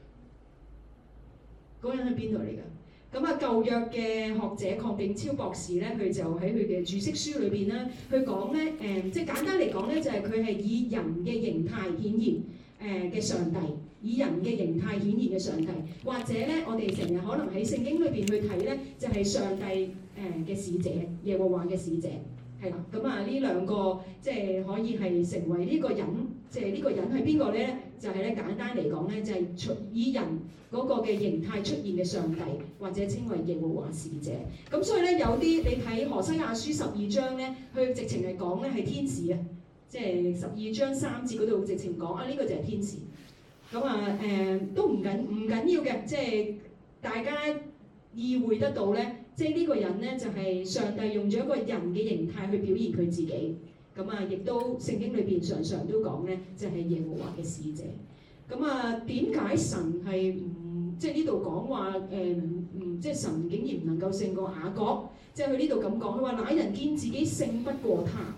嗰個人係邊度嚟㗎？咁啊，舊約嘅學者鄺炳超博士咧，佢就喺佢嘅注釋書裏邊咧，佢講咧即係簡單嚟講咧，就係佢係以人嘅形態顯現嘅上帝，以人嘅形態顯現嘅上帝，或者咧，我哋成日可能喺聖經裏邊去睇咧，就係上帝嘅使者，耶和華嘅使者，係啦。咁啊，呢兩個即係可以係成為呢個人，即係呢個人係邊個咧？就係咧簡單嚟講咧，就係以人嗰個嘅形態出現嘅上帝，或者稱為耶和華使者。咁所以咧，有啲你睇何西阿書12章咧，佢直情係講咧係天使啊，即係12章3節嗰度直情講呢個就係天使。咁啊都唔緊要嘅，即係大家意會得到咧，即係呢個人咧就係上帝用咗一個人嘅形態去表現佢自己。咁啊，亦都聖經裏邊常常都講咧，就係耶和華嘅使者。咁啊，點解神係唔即係呢度講話即係神竟然唔能夠勝過雅各？即係佢呢度咁講，佢話乃人見自己勝不過他，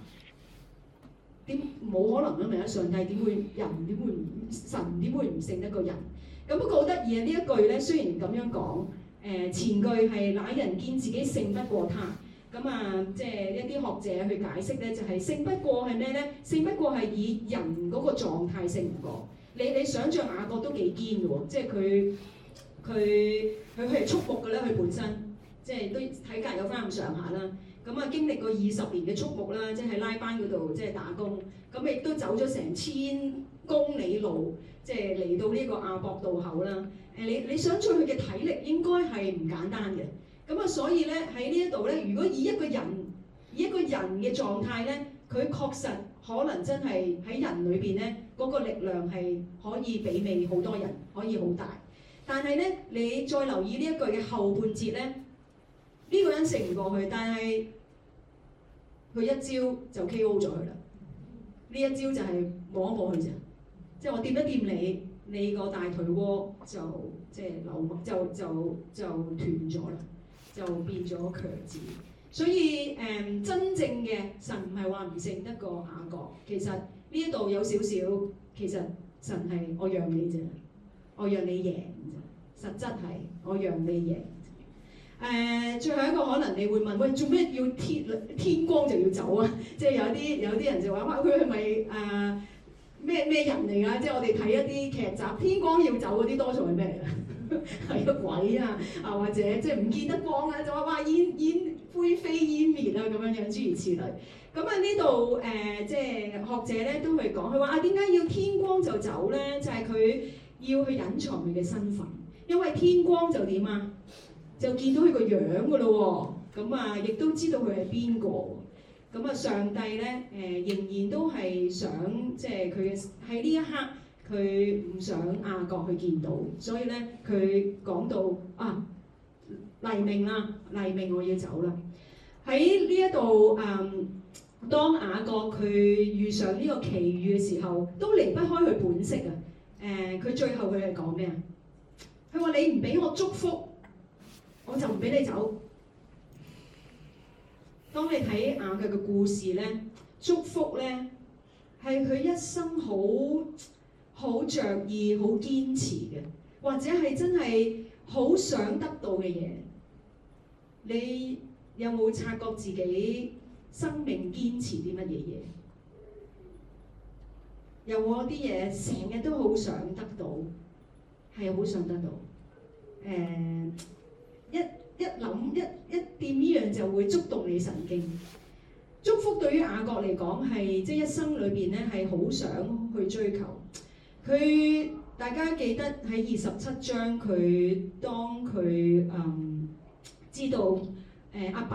冇可能啊！咪啊，上帝點會神點會唔勝得過人？咁不過好得意啊！呢一句咧，雖然咁樣講，前句係乃人見自己勝不過他。咁啊，即係一啲學者去解釋咧，就係勝不過係咩咧？勝不過係以人嗰個狀態勝唔過。你想象雅各都幾堅嘅喎，即係佢係畜牧嘅咧，佢本身即係都體格有翻咁上下啦。咁啊，經歷過20年嘅畜牧啦，即係喺拉班嗰度即係打工，咁亦都走咗成1000公里路，即係嚟到呢個亞博渡口啦。你想象佢嘅體力應該係唔簡單嘅。咁啊，所以咧喺呢一度咧，如果以一個人嘅狀態咧，佢確實可能真係喺人裏邊咧，嗰個力量係可以媲美好多人，可以好大。但係咧，你再留意呢一句嘅後半節咧，呢個人勝唔過去，但係佢一招就 KO 咗佢啦。呢一招就係摸一摸佢啫，即係我掂一掂你個大腿窩就即係流就斷咗啦。就變咗強子，所以真正嘅神唔係話唔勝得過雅各，其實呢一度有少少，其實神係我讓你啫，我讓你贏啫，實質係我讓你贏。最後一個可能你會問，喂，做咩要天光就要走啊？即係有啲人就話，哇，佢係咪咩人嚟㗎？即係我哋睇一啲劇集，天光要走嗰啲多數係咩嚟㗎？係個鬼啊！或者即係唔見得光啦，就話哇煙灰飛煙滅啊咁樣樣諸如此類。咁啊呢度即係學者咧都去講，佢話點解要天光就走咧？就係佢要去隱藏佢嘅身份，因為天光就點啊？就見到佢個樣噶咯喎。咁啊亦都知道佢係邊個。咁啊上帝咧仍然都係想即係佢嘅喺呢一刻。佢唔想雅各去見到，所以咧佢講到黎明啦，黎明我要走啦。喺呢一度當雅各佢遇上呢個奇遇嘅時候，都離不開佢本色啊。佢最後佢係講咩啊？佢話你唔俾我祝福，我就唔俾你走。當你睇雅各嘅故事咧，祝福咧係佢一生好着意、好堅持嘅，或者係真係好想得到嘅嘢。你有冇察覺自己生命堅持啲乜嘢嘢？有冇啲嘢成日都好想得到，係好想得到？一諗一掂呢樣就會觸動你神經。祝福對於雅各嚟講係即係一生裏邊咧係好想去追求。佢大家記得喺27章，佢當佢知道阿爸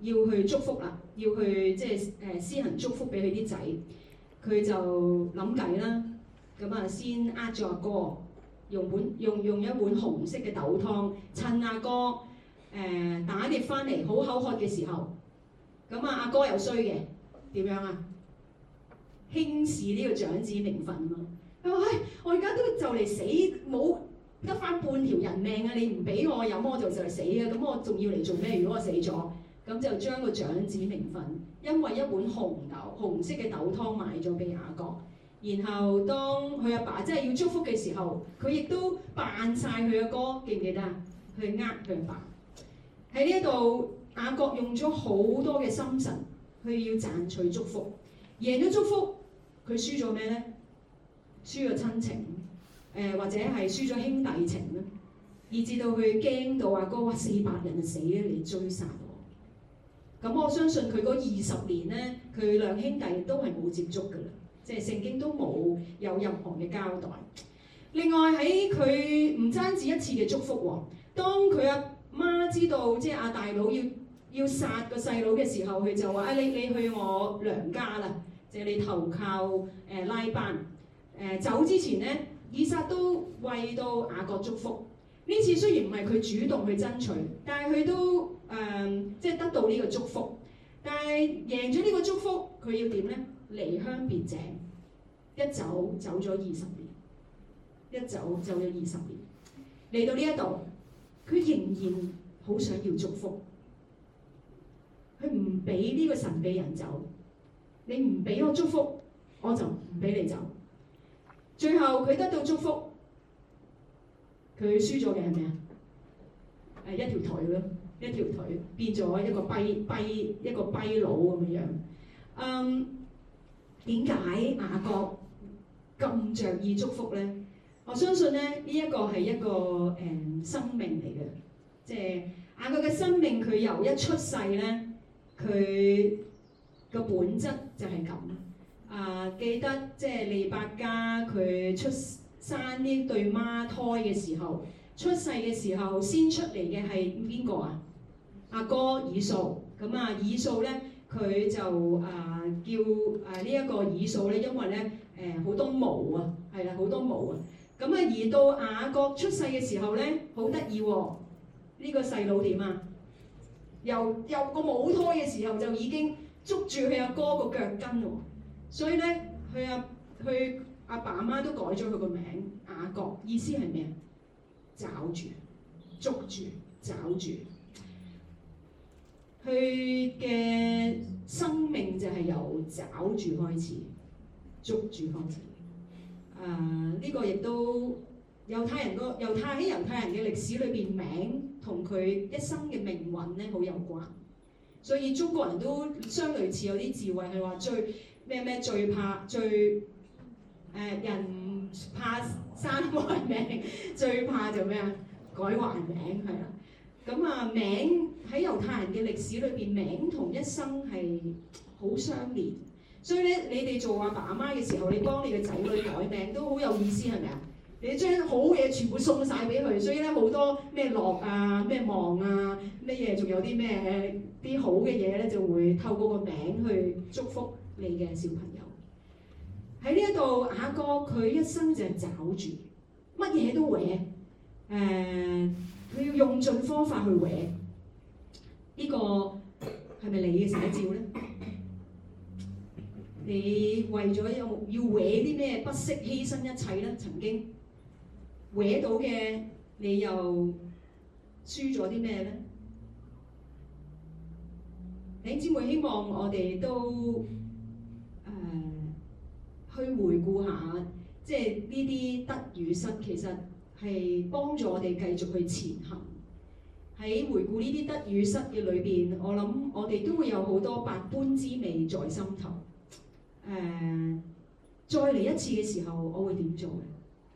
要去祝福啦，要去即係施行祝福俾佢啲仔，佢就諗計啦。咁啊，先呃咗阿哥，用一碗紅色嘅豆湯，趁阿哥打獵翻嚟好口渴嘅時候，咁啊阿哥又衰嘅，點樣啊？輕視呢個長子名分嘛。佢話：我而家都就嚟死，冇得翻半條人命啊！你唔俾我飲，我就嚟死啊！咁我仲要嚟做咩？如果我死咗，咁就將個長子名分，因為一碗紅色嘅豆湯賣咗俾雅各。然後當佢阿爸真係要祝福嘅時候，佢亦都扮晒佢阿哥，記唔記得啊？去呃佢阿爸。喺呢一度，雅各用咗好多嘅心神，佢要賺取祝福。贏咗祝福，佢輸咗咩咧？輸咗親情，或者係輸咗兄弟情咧，以至到佢驚到阿哥話400人就死咧嚟追殺我。咁我相信佢嗰20年咧，佢兩兄弟都係冇接觸㗎啦。即係聖經都冇有任何嘅交代。另外喺佢唔單止一次嘅祝福喎，當佢阿媽知道即係阿大佬要殺個細佬嘅時候，佢就話：你去我娘家啦，即係你投靠拉班。走之前咧，以撒都為到雅各祝福。呢次雖然唔係佢主動去爭取，但係佢都即係得到呢個祝福。但係贏咗呢個祝福，佢要點咧？離鄉別井，一走咗20年，一走咗20年，嚟到呢一度，佢仍然好想要祝福，佢唔俾呢個神秘人走，你唔俾我祝福，我就唔俾你走。最後佢得到祝福，佢輸咗嘅係咩啊？一條腿咯，一條腿變咗一個跛佬咁樣。點解雅各咁着意祝福咧？我相信咧，呢一個係一個生命嚟嘅，即係雅各嘅生命，佢由一出世咧，佢個本質就係咁。記得即係利百加佢生呢對孖胎嘅時候，出世嘅時候先出嚟嘅係邊個啊？阿哥以掃。咁啊，以掃咧。佢就叫呢一個以掃咧，因為咧好多毛啊，係啦，好多毛啊。咁啊，而到雅各出世嘅時候咧，好得意喎！呢個細佬點啊？由個母胎嘅時候就已經捉住佢阿哥個腳跟喎。所以咧，佢阿爸阿媽都改咗佢個名雅各，意思係咩啊？抓住、捉住、抓住。佢嘅生命就係由抓住開始，捉住開始。呢個亦都猶太人喺猶太人嘅歷史裏邊，名同佢一生嘅命運咧好有關。所以中國人都相類似有啲智慧，係話最怕人怕生壞命，最怕就咩啊？改壞名係啦。咁啊，名喺猶太人嘅歷史裏邊，名同一生係好相連。所以咧，你哋做阿爸阿媽嘅時候，你幫你嘅仔女改名都好有意思，係咪啊？你將好嘢全部送晒俾佢，所以咧好多咩樂啊、咩望啊、咩嘢，仲有啲咩啲好嘅嘢咧，就會透過個名去祝福你嘅小朋友。喺呢一度，雅各佢一生就係找住，乜嘢都搲，佢要用盡方法去搲。呢個係咪你嘅寫照咧？你為咗要搲啲咩不惜犧牲一切咧？曾經搲到嘅，你又輸咗啲咩咧？弟兄姊妹，希望我哋都去回顧下，即係呢啲得與失，其實係幫助我哋繼續去前行。喺回顧呢啲得與失嘅裏邊，我諗我哋都會有好多百般滋味在心頭。再嚟一次嘅時候，我會點做嘅？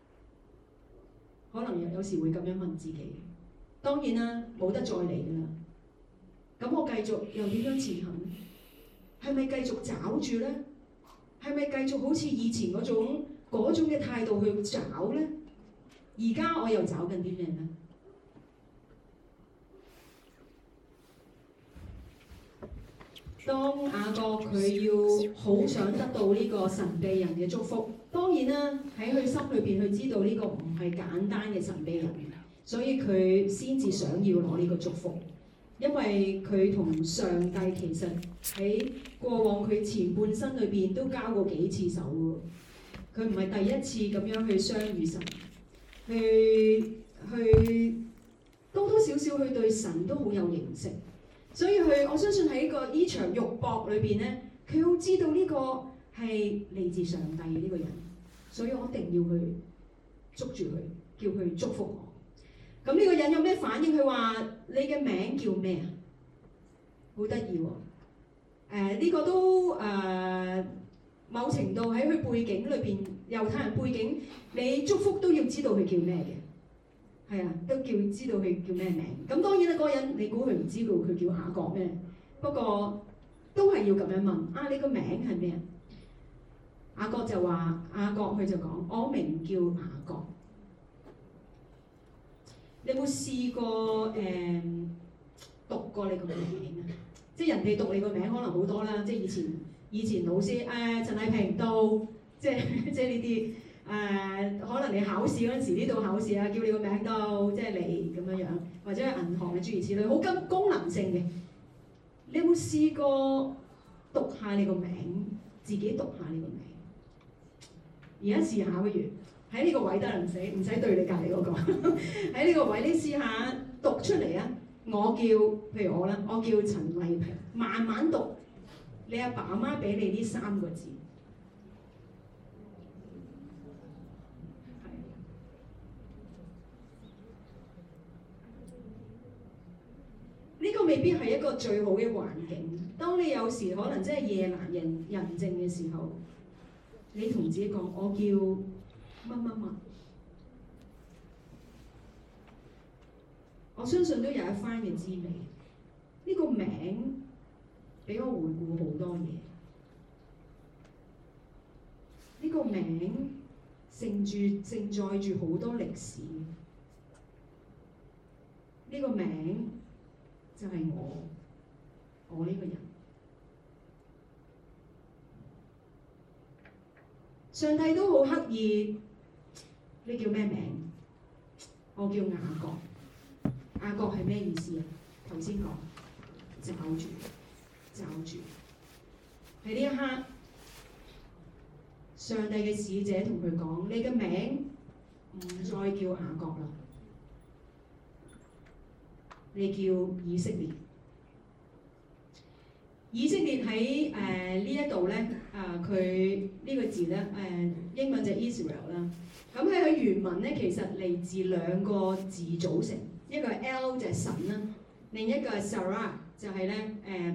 可能有時會咁樣問自己。當然啦，冇得再嚟㗎啦。咁我繼續又點樣前行？係咪繼續找住咧？係咪繼續好似以前嗰種嘅態度去找咧？而家我又找緊啲咩咧？ 當雅各佢要好想得到呢個神秘人嘅祝福，當然啦喺佢心裏邊佢知道呢個唔係簡單嘅神秘人，所以佢先至想要攞呢個祝福，因為佢同上帝其實喺過往佢前半生裏邊都交過幾次手喎，佢唔係第一次咁樣去相遇神，去多多少少佢對神都好有認識。所以我相信喺呢場肉搏裏邊咧，佢好知道呢個係嚟自上帝嘅呢個人，所以我一定要去捉住佢，叫佢祝福我。咁呢個人有咩反應？佢話：你嘅名叫咩啊？好得意喎！呢個都某程度喺佢背景裏邊，猶太人背景，你祝福都要知道佢叫咩嘅。係啊，都知道佢叫咩名。咁當然啦，嗰個人你估佢唔知道佢叫雅各咩？不過都係要咁樣問啊！你個名係咩啊？雅各就話：雅各佢就講：我名叫雅各。你有冇試過讀過你個名啊？即係人哋讀你個名可能好多啦，即係以前老師陳麗萍到，即係呢啲。可能你考試嗰陣時呢度考試啊，叫你個名到，即係你咁樣樣，或者係銀行嘅諸如此類，好功能性嘅。你有冇試過讀下你個名，自己讀下你個名？而家試下不如喺呢個位得啦，唔使對你隔離嗰個。喺呢個位你試下讀出嚟啊！我叫譬如我啦，我叫陳麗萍，慢慢讀。你阿爸阿媽俾你呢3個字。呢個未必係一個最好嘅環境。當你有時可能真係夜闌人靜嘅時候，你同自己講：我叫乜乜乜。我相信都有一番嘅滋味。呢個名俾我回顧好多嘢。呢個名承載住好多歷史。呢個名就係我呢個人。上帝都好刻意，你叫咩名？我叫雅各。雅各係咩意思啊？頭先講罩住。喺呢一刻，上帝嘅使者同佢講：你嘅名唔再叫雅各啦。你叫以色列。以色列喺呢一度咧，佢呢個字咧，英文就係 Israel 啦。咁喺佢原文咧，其實嚟自2個字組成，一個係 El 就係神啦，另一個係 Sarah 就係咧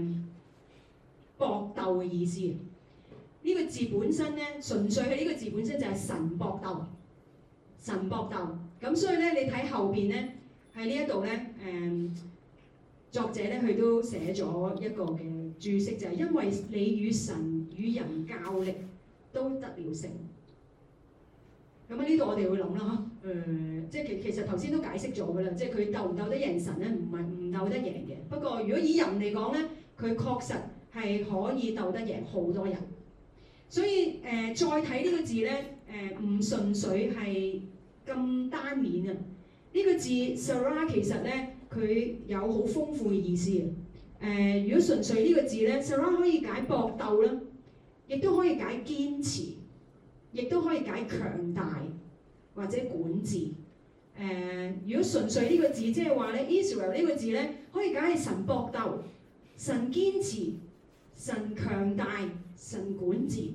搏鬥嘅意思。呢個字本身咧，純粹係呢個字本身就係神搏鬥。咁所以咧，你睇後邊咧。喺呢一度咧，作者咧佢都寫咗一個嘅注釋，就係因為你與神與人較力都得了勝。咁啊呢度我哋會諗啦，即係其實頭先都解釋咗㗎啦，即係佢鬥唔鬥得贏神咧，唔鬥得贏嘅。不過如果以人嚟講咧，佢確實係可以鬥得贏好多人。所以再睇呢個字咧，唔純粹係咁單面啊。呢個字 Sarah 其實咧，佢有好豐富嘅意思啊！如果純粹呢個字咧 ，Sarah 可以解搏鬥啦，亦都可以解堅持，亦都可以解強大或者管治。如果純粹呢個字，即係話咧 Israel 呢個字咧，可以解係神搏鬥、神堅持、神強大、神管治。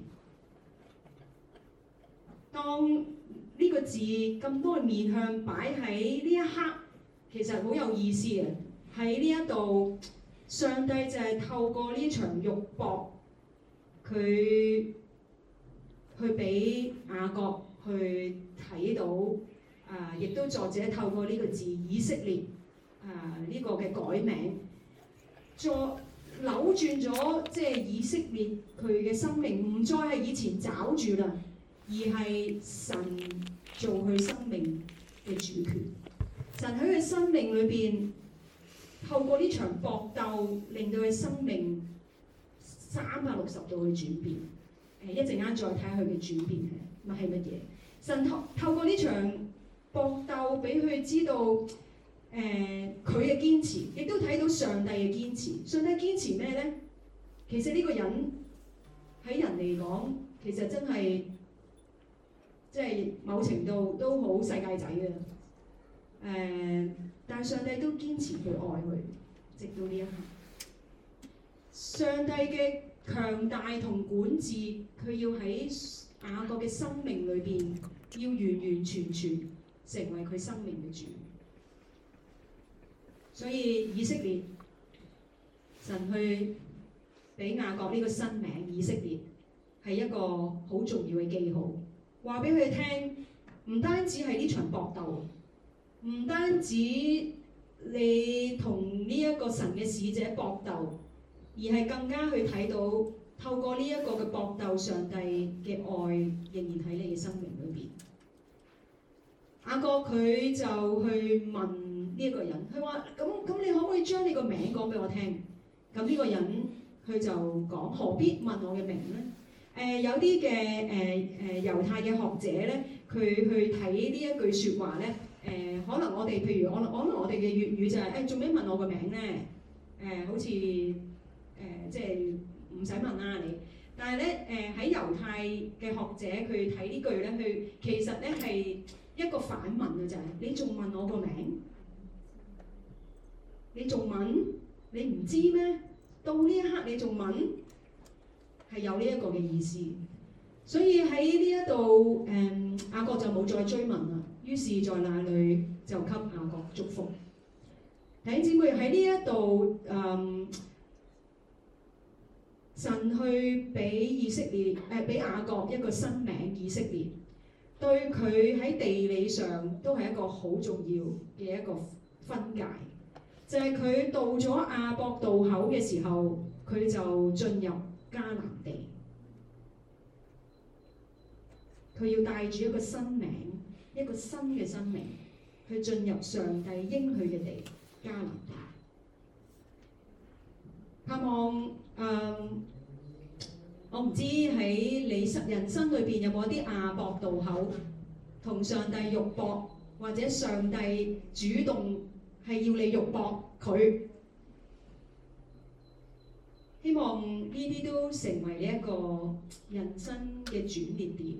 當呢個字咁多嘅面向擺喺呢一刻，其實好有意思嘅。喺呢一度，上帝就係透過呢場肉搏，佢去俾雅各去睇到，亦都作者透過呢個字以色列呢個嘅改名，再扭轉咗即係以色列佢嘅生命，唔再係以前找住啦。而係神做佢生命嘅主權，神喺佢生命裏邊透過呢場搏鬥，令到佢生命 360度去轉變。一陣間再睇下佢嘅轉變係乜嘢。神透過呢場搏鬥，俾佢知道佢嘅堅持，亦都睇到上帝嘅堅持。上帝堅持咩咧？其實呢個人喺人嚟講，其實真係即係某程度都好世界仔嘅。但係上帝都堅持去愛佢，直到呢一刻。上帝嘅強大同管治，佢要喺雅各嘅生命裏邊，要完完全全成為佢生命嘅主。所以以色列，神去俾雅各呢個新名以色列，係一個好重要嘅記號。話俾佢聽，唔單止係呢場搏鬥，唔單止你同呢一個神嘅使者搏鬥，而係更加去睇到透過呢一個嘅搏鬥，上帝嘅愛仍然喺你嘅生命裏邊。雅各佢就去問呢一個人，佢話：咁你可唔可以將你個名講俾我聽？咁呢個人佢就講：何必問我嘅名咧？有啲嘅猶太嘅學者咧，佢去睇呢一句説話咧，可能我哋譬如可能我哋嘅粵語就係做咩問我個名咧？好似即係唔使問啦你。但係咧喺猶太嘅學者佢睇呢句咧，佢其實咧係一個反問嘅就係：你仲問我個名？你仲問？你唔知咩？到呢一刻你仲問？係有呢一個嘅意思。所以喺呢一度雅各就冇再追問啦。於是，在那裏就給雅各祝福。弟兄姊妹喺呢一度神去俾以色列俾雅各一個新名以色列，對佢喺地理上都係一個好重要嘅一個分界，就係佢到咗亞博渡口嘅時候，佢就進入迦南地，佢要帶住一個新名，一個新嘅生命去進入上帝應許嘅地迦南地。盼望我唔知喺你人生裏邊有冇一啲亞博渡口同上帝肉搏，或者上帝主動係要你肉搏佢。希望呢啲都成為一個人生嘅轉捩點。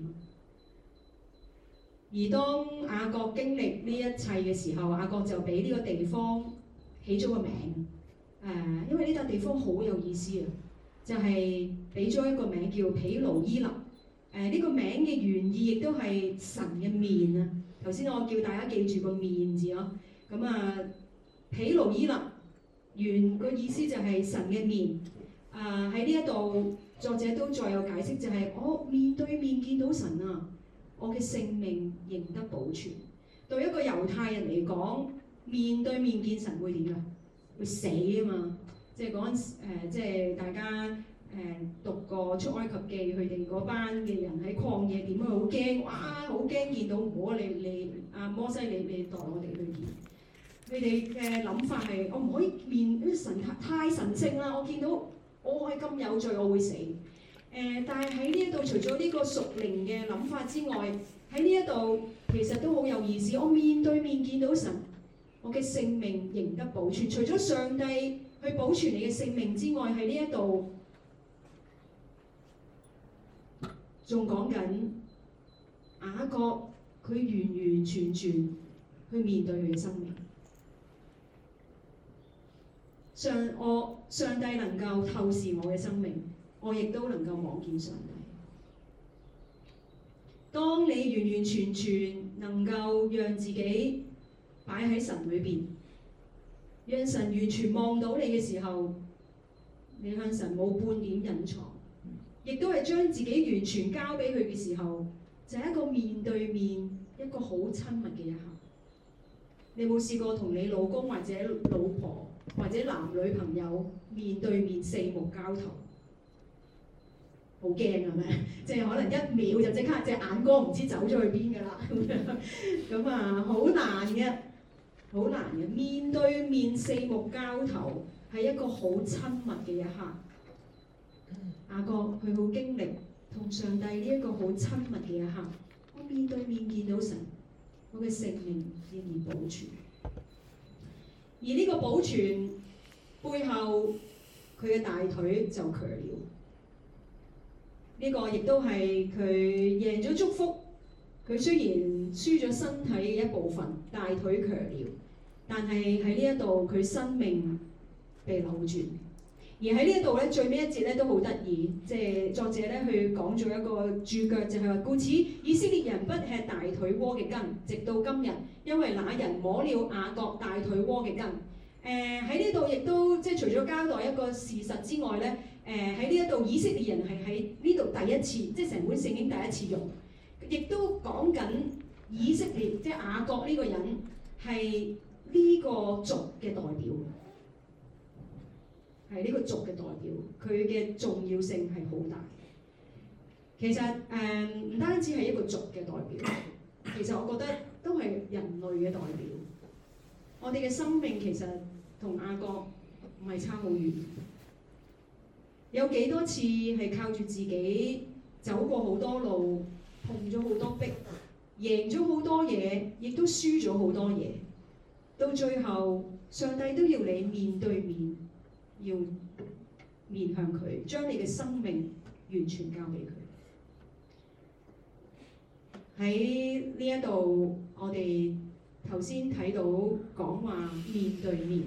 而當雅各經歷呢一切嘅時候，雅各就俾呢個地方起咗個名。因為呢笪地方好有意思啊，就係俾咗一個名叫毗努伊勒。呢個名嘅原意亦都係神嘅面啊。頭先我叫大家記住個面字咯。咁毗努伊勒原個意思就係神嘅面。喺呢一度作者都再有解釋，就係我面對面見到神啊，我嘅性命仍得保存。對一個猶太人嚟講，面對面見神會點㗎？會死啊嘛！即係嗰陣即係大家讀過出埃及記，佢哋嗰班嘅人喺曠野點啊，好驚！哇，好驚見到唔好你摩西你代我哋去見。佢哋嘅諗法係我唔可以面，啲神太神聖啦！我見到我係咁有罪，我會死。但係喺呢一度，除咗呢個屬靈嘅諗法之外，喺呢一度其實都好有意思。我面對面見到神，我嘅性命仍得保存。除咗上帝去保存你嘅性命之外，喺呢一度仲講緊雅各佢完完全全去面對佢嘅生命。上帝能夠透視我嘅生命，我亦都能夠望見上帝。當你完完全全能夠讓自己擺喺神裏邊，讓神完全望到你嘅時候，你向神冇半點隱藏，亦都係將自己完全交俾佢嘅時候，就係一個面對面一個好親密嘅一刻。你有冇試過同你老公或者老婆或者男女朋友面對面四目交投？好驚係咪？即係可能一秒就即刻隻眼光唔知走咗去邊㗎啦咁好難嘅，好難嘅。面對面四目交投係一個好親密嘅一刻。 雅各佢好經歷同上帝呢一個好親密嘅一刻，我面對面見到神，我嘅性命仍然保存。而呢個保存背後，佢嘅大腿就瘸了。呢個亦都係佢贏咗祝福。佢雖然輸咗身體嘅一部分，大腿瘸了，但係喺呢一度佢生命被扭轉。而喺呢一度咧，最尾一節咧都好得意，即係作者咧去講咗一個註腳，就係話：故此以色列人不吃大腿窩嘅筋，直到今日，因為那人摸了雅各大腿窩嘅筋。喺呢度亦都即係除咗交代一個事實之外咧，喺呢一度以色列人係喺呢度第一次，即係成本聖經第一次用，亦都講緊以色列即係雅各呢個人係呢個族嘅代表。係呢個族嘅代表，佢嘅重要性係好大。其實唔單止係一個族嘅代表，其實我覺得都係人類嘅代表。我哋嘅生命其實同雅各唔係差好遠。有幾多次係靠住自己走過好多路，碰咗好多壁，贏咗好多嘢，亦都輸咗好多嘢。到最後，上帝都要你面對面。要面向佢，將你嘅生命完全交俾佢。喺呢一度，我哋頭先睇到講話面對面。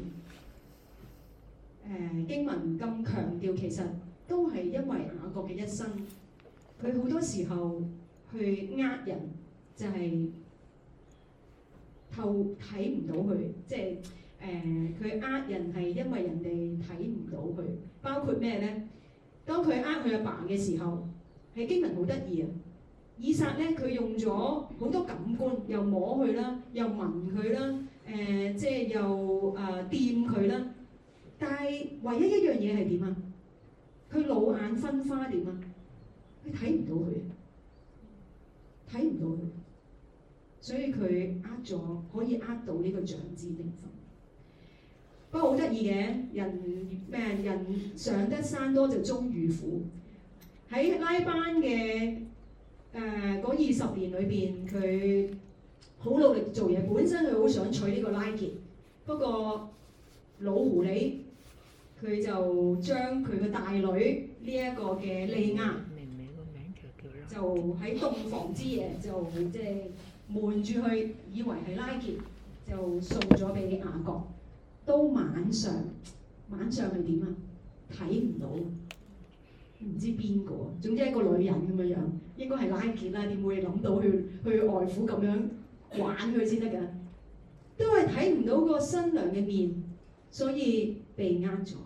經文咁強調，其實都係因為雅各嘅一生，佢好多時候去呃人，就係睇唔到佢，即係。佢人係因為人哋睇唔到佢，包括咩咧？當佢佢阿爸嘅時候，係經文好得意啊！以撒咧，佢用咗好多感官，又摸佢啦，又聞佢啦，即係又掂佢啦。但係唯一一樣嘢係點啊？佢老眼昏花點啊？佢睇唔到佢，睇唔到佢，所以佢可以到呢個長子名分。不過好得意嘅，人上得山多就終遇虎。喺拉班嘅嗰20年裏邊，佢好努力做嘢，本身佢好想娶呢個拉結，不過老狐狸佢就將佢個大女呢一個嘅利亞，就喺洞房之夜就即係瞞住佢，以為係拉結，就送咗俾雅各。到晚上係點啊？睇唔到，唔知邊個，總之一個女人咁樣樣，應該係拉結啦。點會諗到去外父咁樣玩佢先得㗎？都係睇唔到個新娘嘅面，所以被呃咗。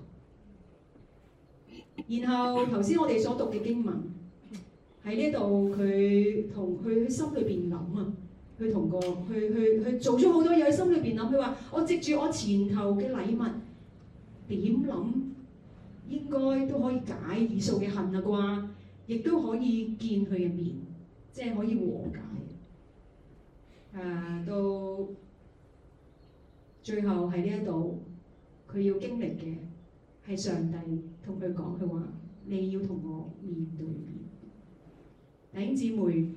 然後頭先我哋所讀嘅經文喺呢度，佢同佢心裏邊諗啊。佢做咗好多嘢，喺心裏邊諗，佢話：我藉住我前頭嘅禮物，點諗應該都可以解以掃嘅恨啦啩，亦都可以見佢嘅面，即係可以和解。到最後喺呢一度，佢要經歷嘅係上帝同佢講，佢話：你要同我面對面。弟兄姊妹。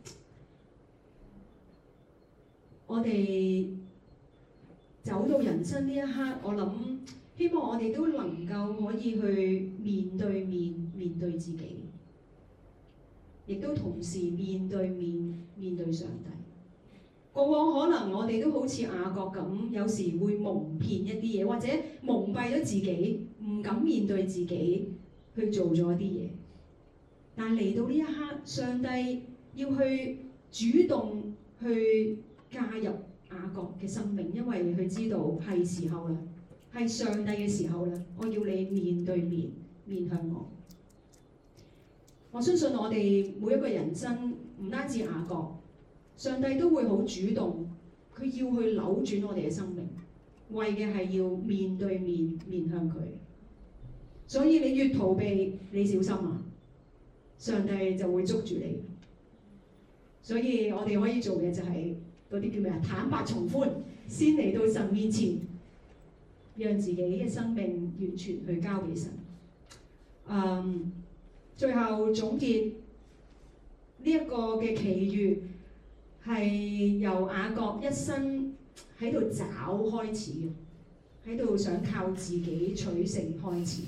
我哋走到人生呢一刻，我諗希望我哋都能夠可以去面對面面對自己，亦都同時面對面面對上帝。過往可能我哋都好似雅各咁，有時會蒙騙一啲嘢，或者蒙蔽咗自己，唔敢面對自己去做咗一啲嘢。但嚟到呢一刻，上帝要去主動去加入雅各嘅生命，因為佢知道係時候啦，係上帝嘅時候啦。我要你面對面面向我。我相信我哋每一個人生，唔單止雅各，上帝都會好主動，佢要去扭轉我哋嘅生命，為嘅係要面對面面向佢。所以你越逃避，你小心啊，上帝就會捉住你。所以我哋可以做嘅就係嗰啲叫咩啊？坦白從寬，先嚟到神面前，讓自己嘅生命完全去交俾神。 最後總結呢一個嘅奇遇係由雅各一生喺度找開始嘅，喺度想靠自己取勝開始。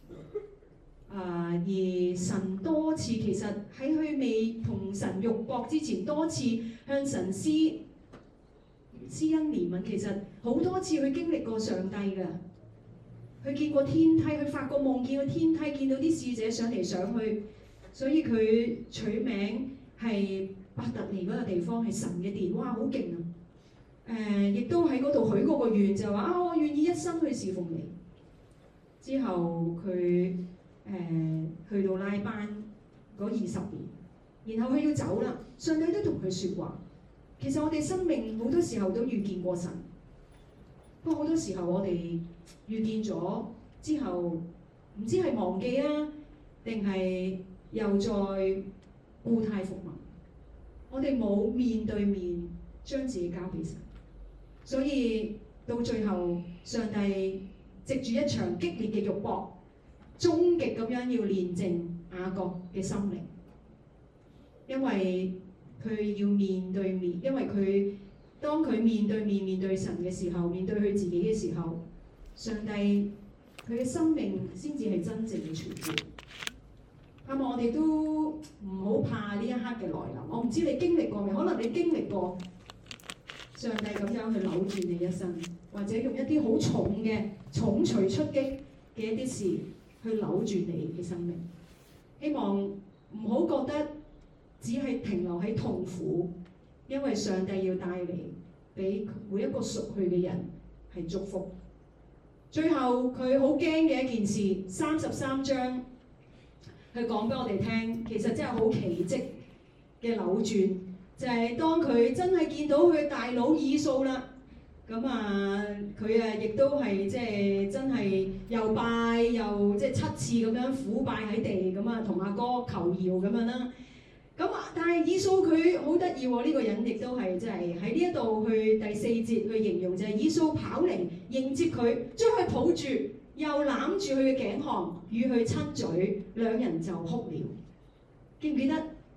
而神多次其實喺佢未同神肉搏之前，多次向神施恩憐憫，其實好多次佢經歷過上帝㗎。佢見過天梯，佢發過夢見過天梯，見到啲使者上嚟上去，所以佢取名係伯特利嗰個地方係神嘅殿，哇好勁啊！亦都喺嗰度許過個願，就話我願意一生去侍奉你。之後佢去到拉班嗰20年，然後佢要走啦，上帝都同佢説話。其實我哋生命好多時候都遇見過神，不過好多時候我哋遇見咗之後，唔知係忘記啊，定係又再故態復萌。我哋冇面對面將自己交俾神，所以到最後，上帝藉住一場激烈嘅肉搏，終極咁樣要煉淨雅各嘅心靈，因為佢要面對面，因為當佢面對面面對神嘅時候，面對佢自己嘅時候，上帝佢嘅生命先至係真正嘅全部。盼望我哋都唔好怕呢一刻嘅來臨。我唔知你經歷過未？可能你經歷過上帝咁樣去扭轉你一生，或者用一啲好重嘅重錘出擊嘅一啲事去扭轉你嘅生命。希望唔好覺得只係停留喺痛苦，因為上帝要帶嚟俾每一個屬佢嘅人係祝福。最後佢好驚嘅一件事，33章佢講俾我哋聽，其實真係好奇蹟嘅扭轉，就係當佢真係見到佢大佬以掃啦，咁佢亦都係即係真係又拜又即係7次咁樣俯拜喺地，咁同阿哥求饒咁樣啦。但係以掃佢好得意喎，呢個人亦都係即係喺呢一度去第4節去形容，就係以掃跑嚟迎接佢，將佢抱住，又攬住佢嘅頸項，與佢親嘴，兩人就哭了。記唔記得？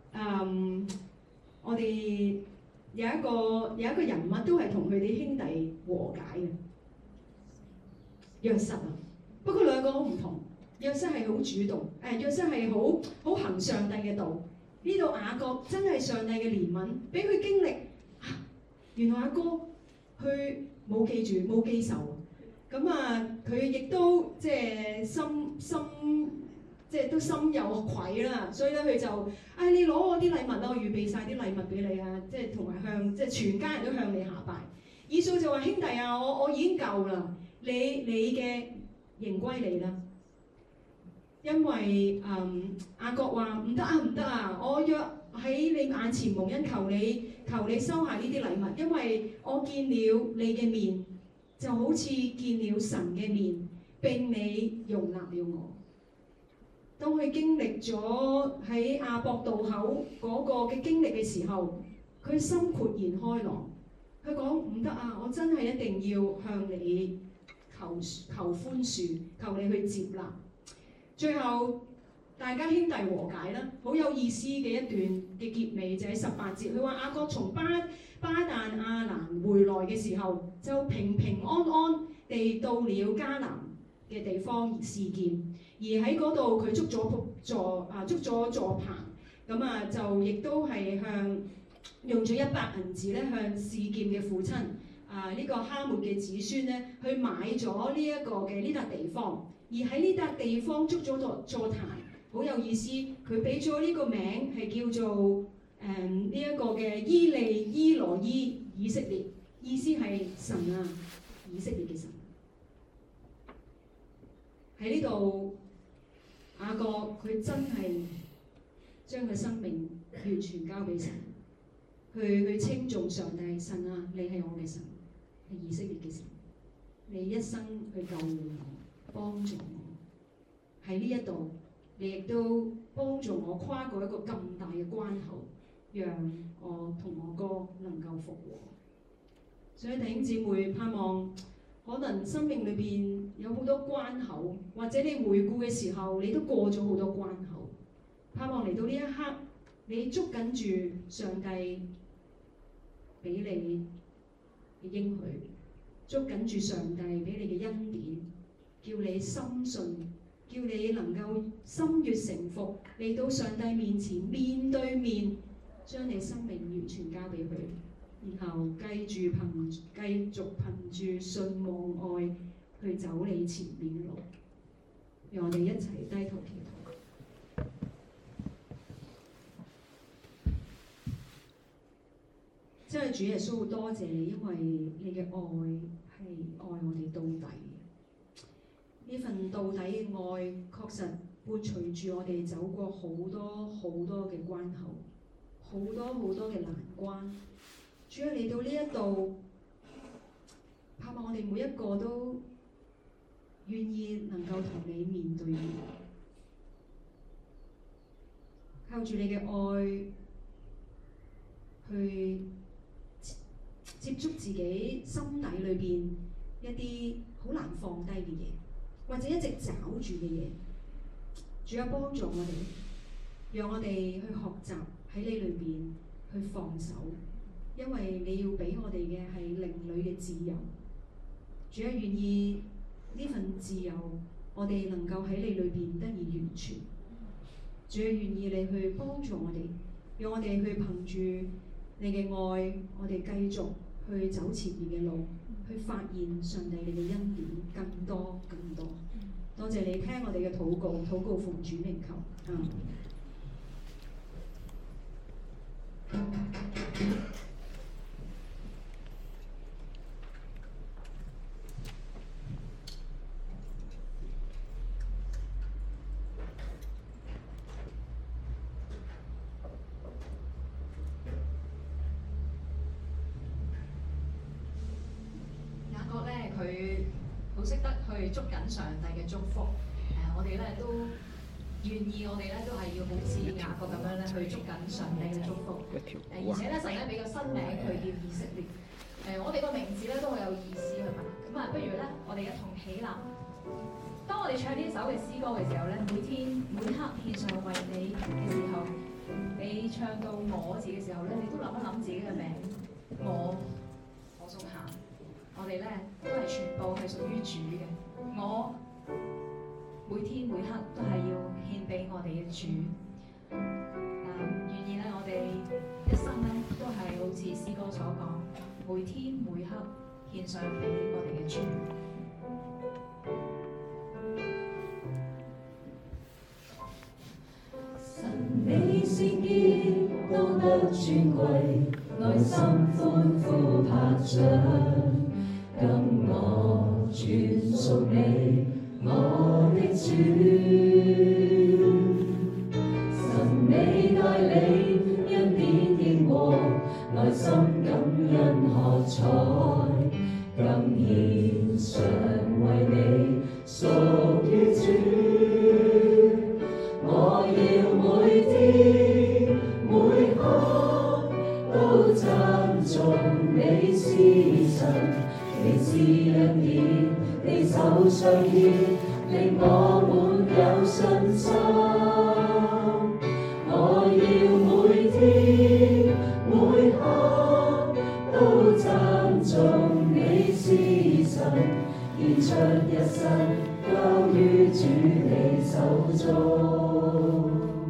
我哋有一個人物都係同佢哋兄弟和解嘅，約瑟啊。不過兩個好唔同，約瑟係好主動，約瑟係好行上帝嘅道。呢度雅各真係上帝嘅憐憫，俾佢經歷原來阿哥佢冇記住冇記仇，佢亦都即係心即係都心有愧啦，所以咧佢就你攞我啲禮物啦，我預備晒啲禮物俾你啊，即係同埋向即係全家人都向你下拜。以掃就話：兄弟啊，我已經夠啦，你嘅仍歸你啦。因為雅各話唔得啊，我若喺你眼前蒙恩，求你收下呢啲禮物，因為我見了你嘅面，就好似見了神嘅面，並你容納了我。當佢經歷咗喺亞伯渡口嗰個嘅經歷嘅時候，佢心豁然開朗。佢講唔得啊，我真係一定要向你求寬恕，求你去接納。最後大家兄弟和解啦，好有意思嘅一段嘅結尾就喺18節。佢話雅各從巴旦亞蘭回來嘅時候，就平平安安地到了迦南嘅地方示劍，而喺嗰度佢築咗座棚，就亦都係用咗100銀子咧向示劍嘅父親呢個哈末嘅子孫咧去買咗呢一個嘅呢笪地方。而喺呢笪地方築咗座壇，好有意思。佢俾咗呢個名係叫做呢一個嘅伊利伊羅伊以色列，意思係神啊，以色列嘅神。喺呢度雅各佢真係將佢生命完全交俾神，去稱頌上帝。神啊，你係我嘅神，係以色列嘅神，你一生去救護我。幫助我喺呢一度，你亦都幫助我跨過一個咁大嘅關口，讓我同我哥能夠復和。所以弟兄姊妹，盼望可能生命裏邊有好多關口，或者你回顧嘅時候，你都過咗好多關口。 盼望嚟到呢一刻，你捉緊住上帝俾你嘅應許，捉緊住上帝俾你嘅恩典，叫你深信，叫你能夠心悅誠服，嚟到上帝面前面對面，將你生命完全交俾佢，然後繼續憑住信望愛去走你前面嘅路。讓我哋一齊低頭祈禱。真係主耶穌，好多謝你，因為你嘅愛係愛我哋到底嘅。呢份到底嘅愛確實伴隨住我哋走過好多好多嘅關口，好多好多嘅難關。主啊，嚟到呢一度，盼望我哋每一個都願意能夠同你面對面，靠住你嘅愛去接觸自己心底裏邊一啲好難放低嘅嘢，或者一直找住嘅嘢。主啊，幫助我哋，讓我哋去學習喺你裏邊去放手，因為你要俾我哋嘅係靈裏嘅自由。主啊，願意呢份自由，我哋能夠喺你裏邊得以完全。主啊，願意你去幫助我哋，讓我哋去憑住你嘅愛，我哋繼續去走前面嘅路，去發現上帝你嘅恩典更多更多。多謝你聽我哋嘅禱告，禱告奉主名求。
雅各咧，佢好識得去捉緊上帝嘅祝福。我哋咧都願意，我哋咧都係要好似雅各咁樣咧去捉緊上帝嘅祝福。而且咧神咧俾個新名佢叫以色列。我哋個名字咧都好有意思係咪？咁啊，不如咧我哋一同起立。當我哋唱呢首嘅詩歌嘅時候咧，每天每刻獻上為你嘅時候，你唱到我字嘅時候咧，你都諗一諗自己嘅名，我屬下。我哋咧都係全部係屬於主嘅，我每天每刻都係要獻俾我哋嘅主。願意咧，我哋一生咧都係好似詩歌所講，每天每刻獻上俾我哋嘅主。
神你聖潔都得尊貴，內心歡呼拍掌。今我全屬你，我的主。神你帶領，恩典經過，內心感恩喝彩。今獻上為你，屬於主。我要每天每刻都讚頌你是神。你知恩典，你手上牽，令我滿有信心。我要每天每刻都讚頌你是神，獻出一生交於主你手中。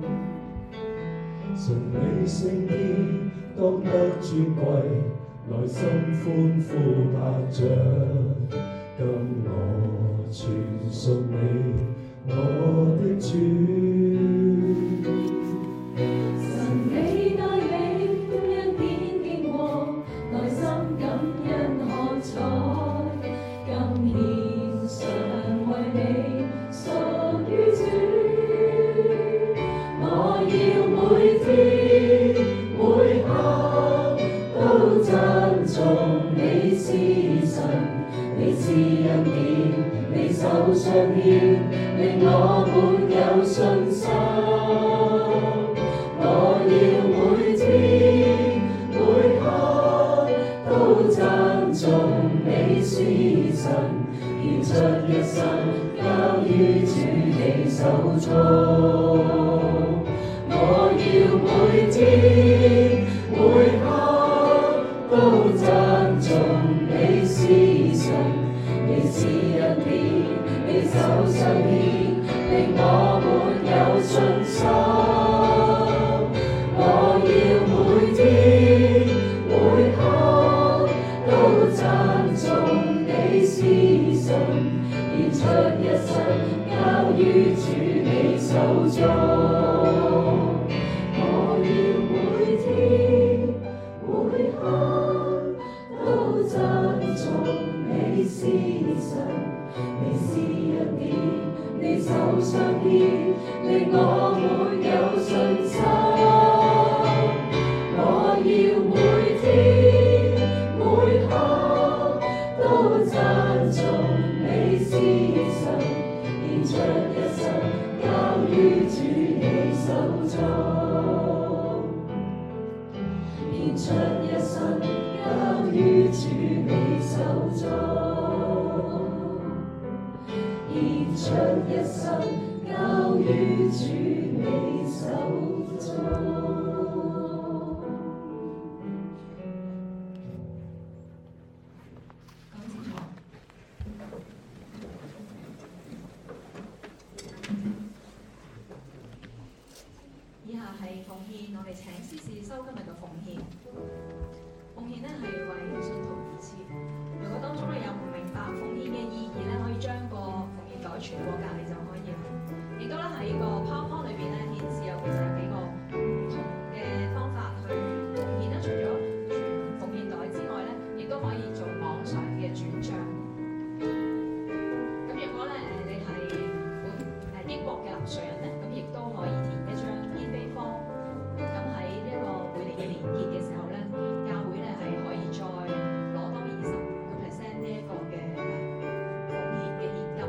神你聖潔，當得尊貴。內心歡呼拍掌，今我全屬你，我的主。
神你帶領，恩典經過，內心感恩喝彩。今獻上為你，屬於主。我要每天每刻都讚頌你是神，你賜恩典，你手上牽，令我滿有信心。我要每天每刻都讚頌你是神，獻出一生交於主你手中。 要每天每刻都讚頌你施神，獻出一生交於主你手中，獻出一生交於主你手中，獻出一生交於主你手中。
講清楚。以下係奉獻，我哋請司事收今日嘅奉獻。奉獻呢係為信徒而設。如果當中咧有唔明白奉獻嘅意義咧，可以將個奉獻袋傳過隔離就可以啦。亦都咧喺個 PowerPoint 裏邊咧顯示有其實有幾個唔同嘅方法去奉獻啦。除咗傳奉獻袋之外咧，亦都可以做網上嘅轉帳。咁如果咧你係英國嘅納稅人咧，咁亦都可以填一張獻飛 form。咁喺呢一個每年嘅年結嘅時候咧，教會咧係可以再攞多25%呢一個嘅奉獻嘅現金。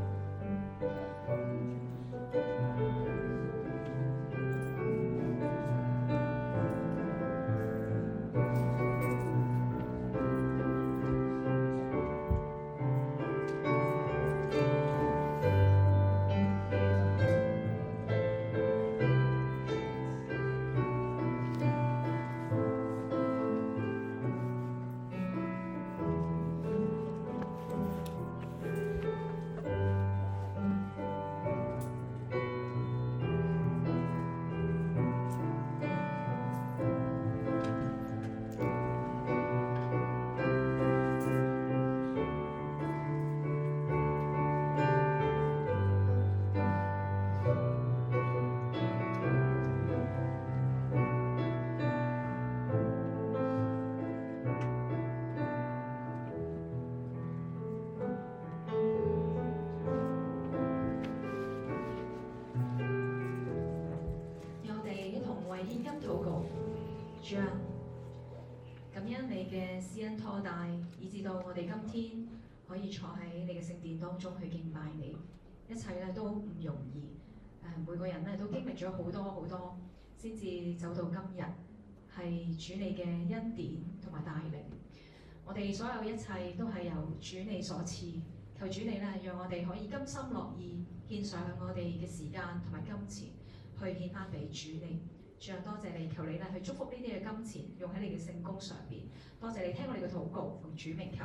主啊，感恩你嘅施恩拖帶，以至到我哋今天可以坐喺你嘅聖殿當中去敬拜你。一切咧都唔容易，每個人咧都經歷咗好多，先至走到今日，係主你嘅恩典同埋帶領。我哋所有一切都係由主你所賜，求主你咧讓我哋可以甘心樂意獻上我哋嘅時間同埋金錢去獻翻俾主你。主啊，多謝你，求你咧去祝福呢啲嘅金錢用喺你嘅聖工上邊。多謝你聽我哋嘅禱告，奉主名求。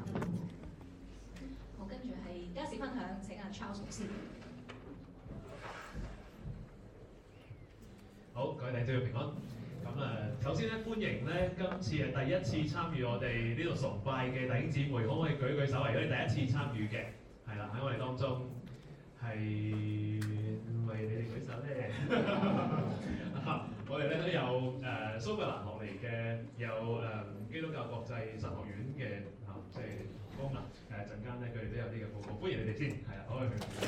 好，跟住係家事分享，請阿 Charles 牧師。
好，各位弟兄姊妹平安。咁首先咧歡迎咧，今次係第一次參與我哋呢度崇拜嘅弟兄姊妹，可唔可以舉手？如果你第一次參與嘅，係啦，喺我哋當中係唔係你哋舉手咧？我哋咧都有蘇格蘭學嚟嘅，有基督教國際神學院嘅即係功能。陣間咧佢哋都有啲嘅報告，歡迎你哋先，係啦，好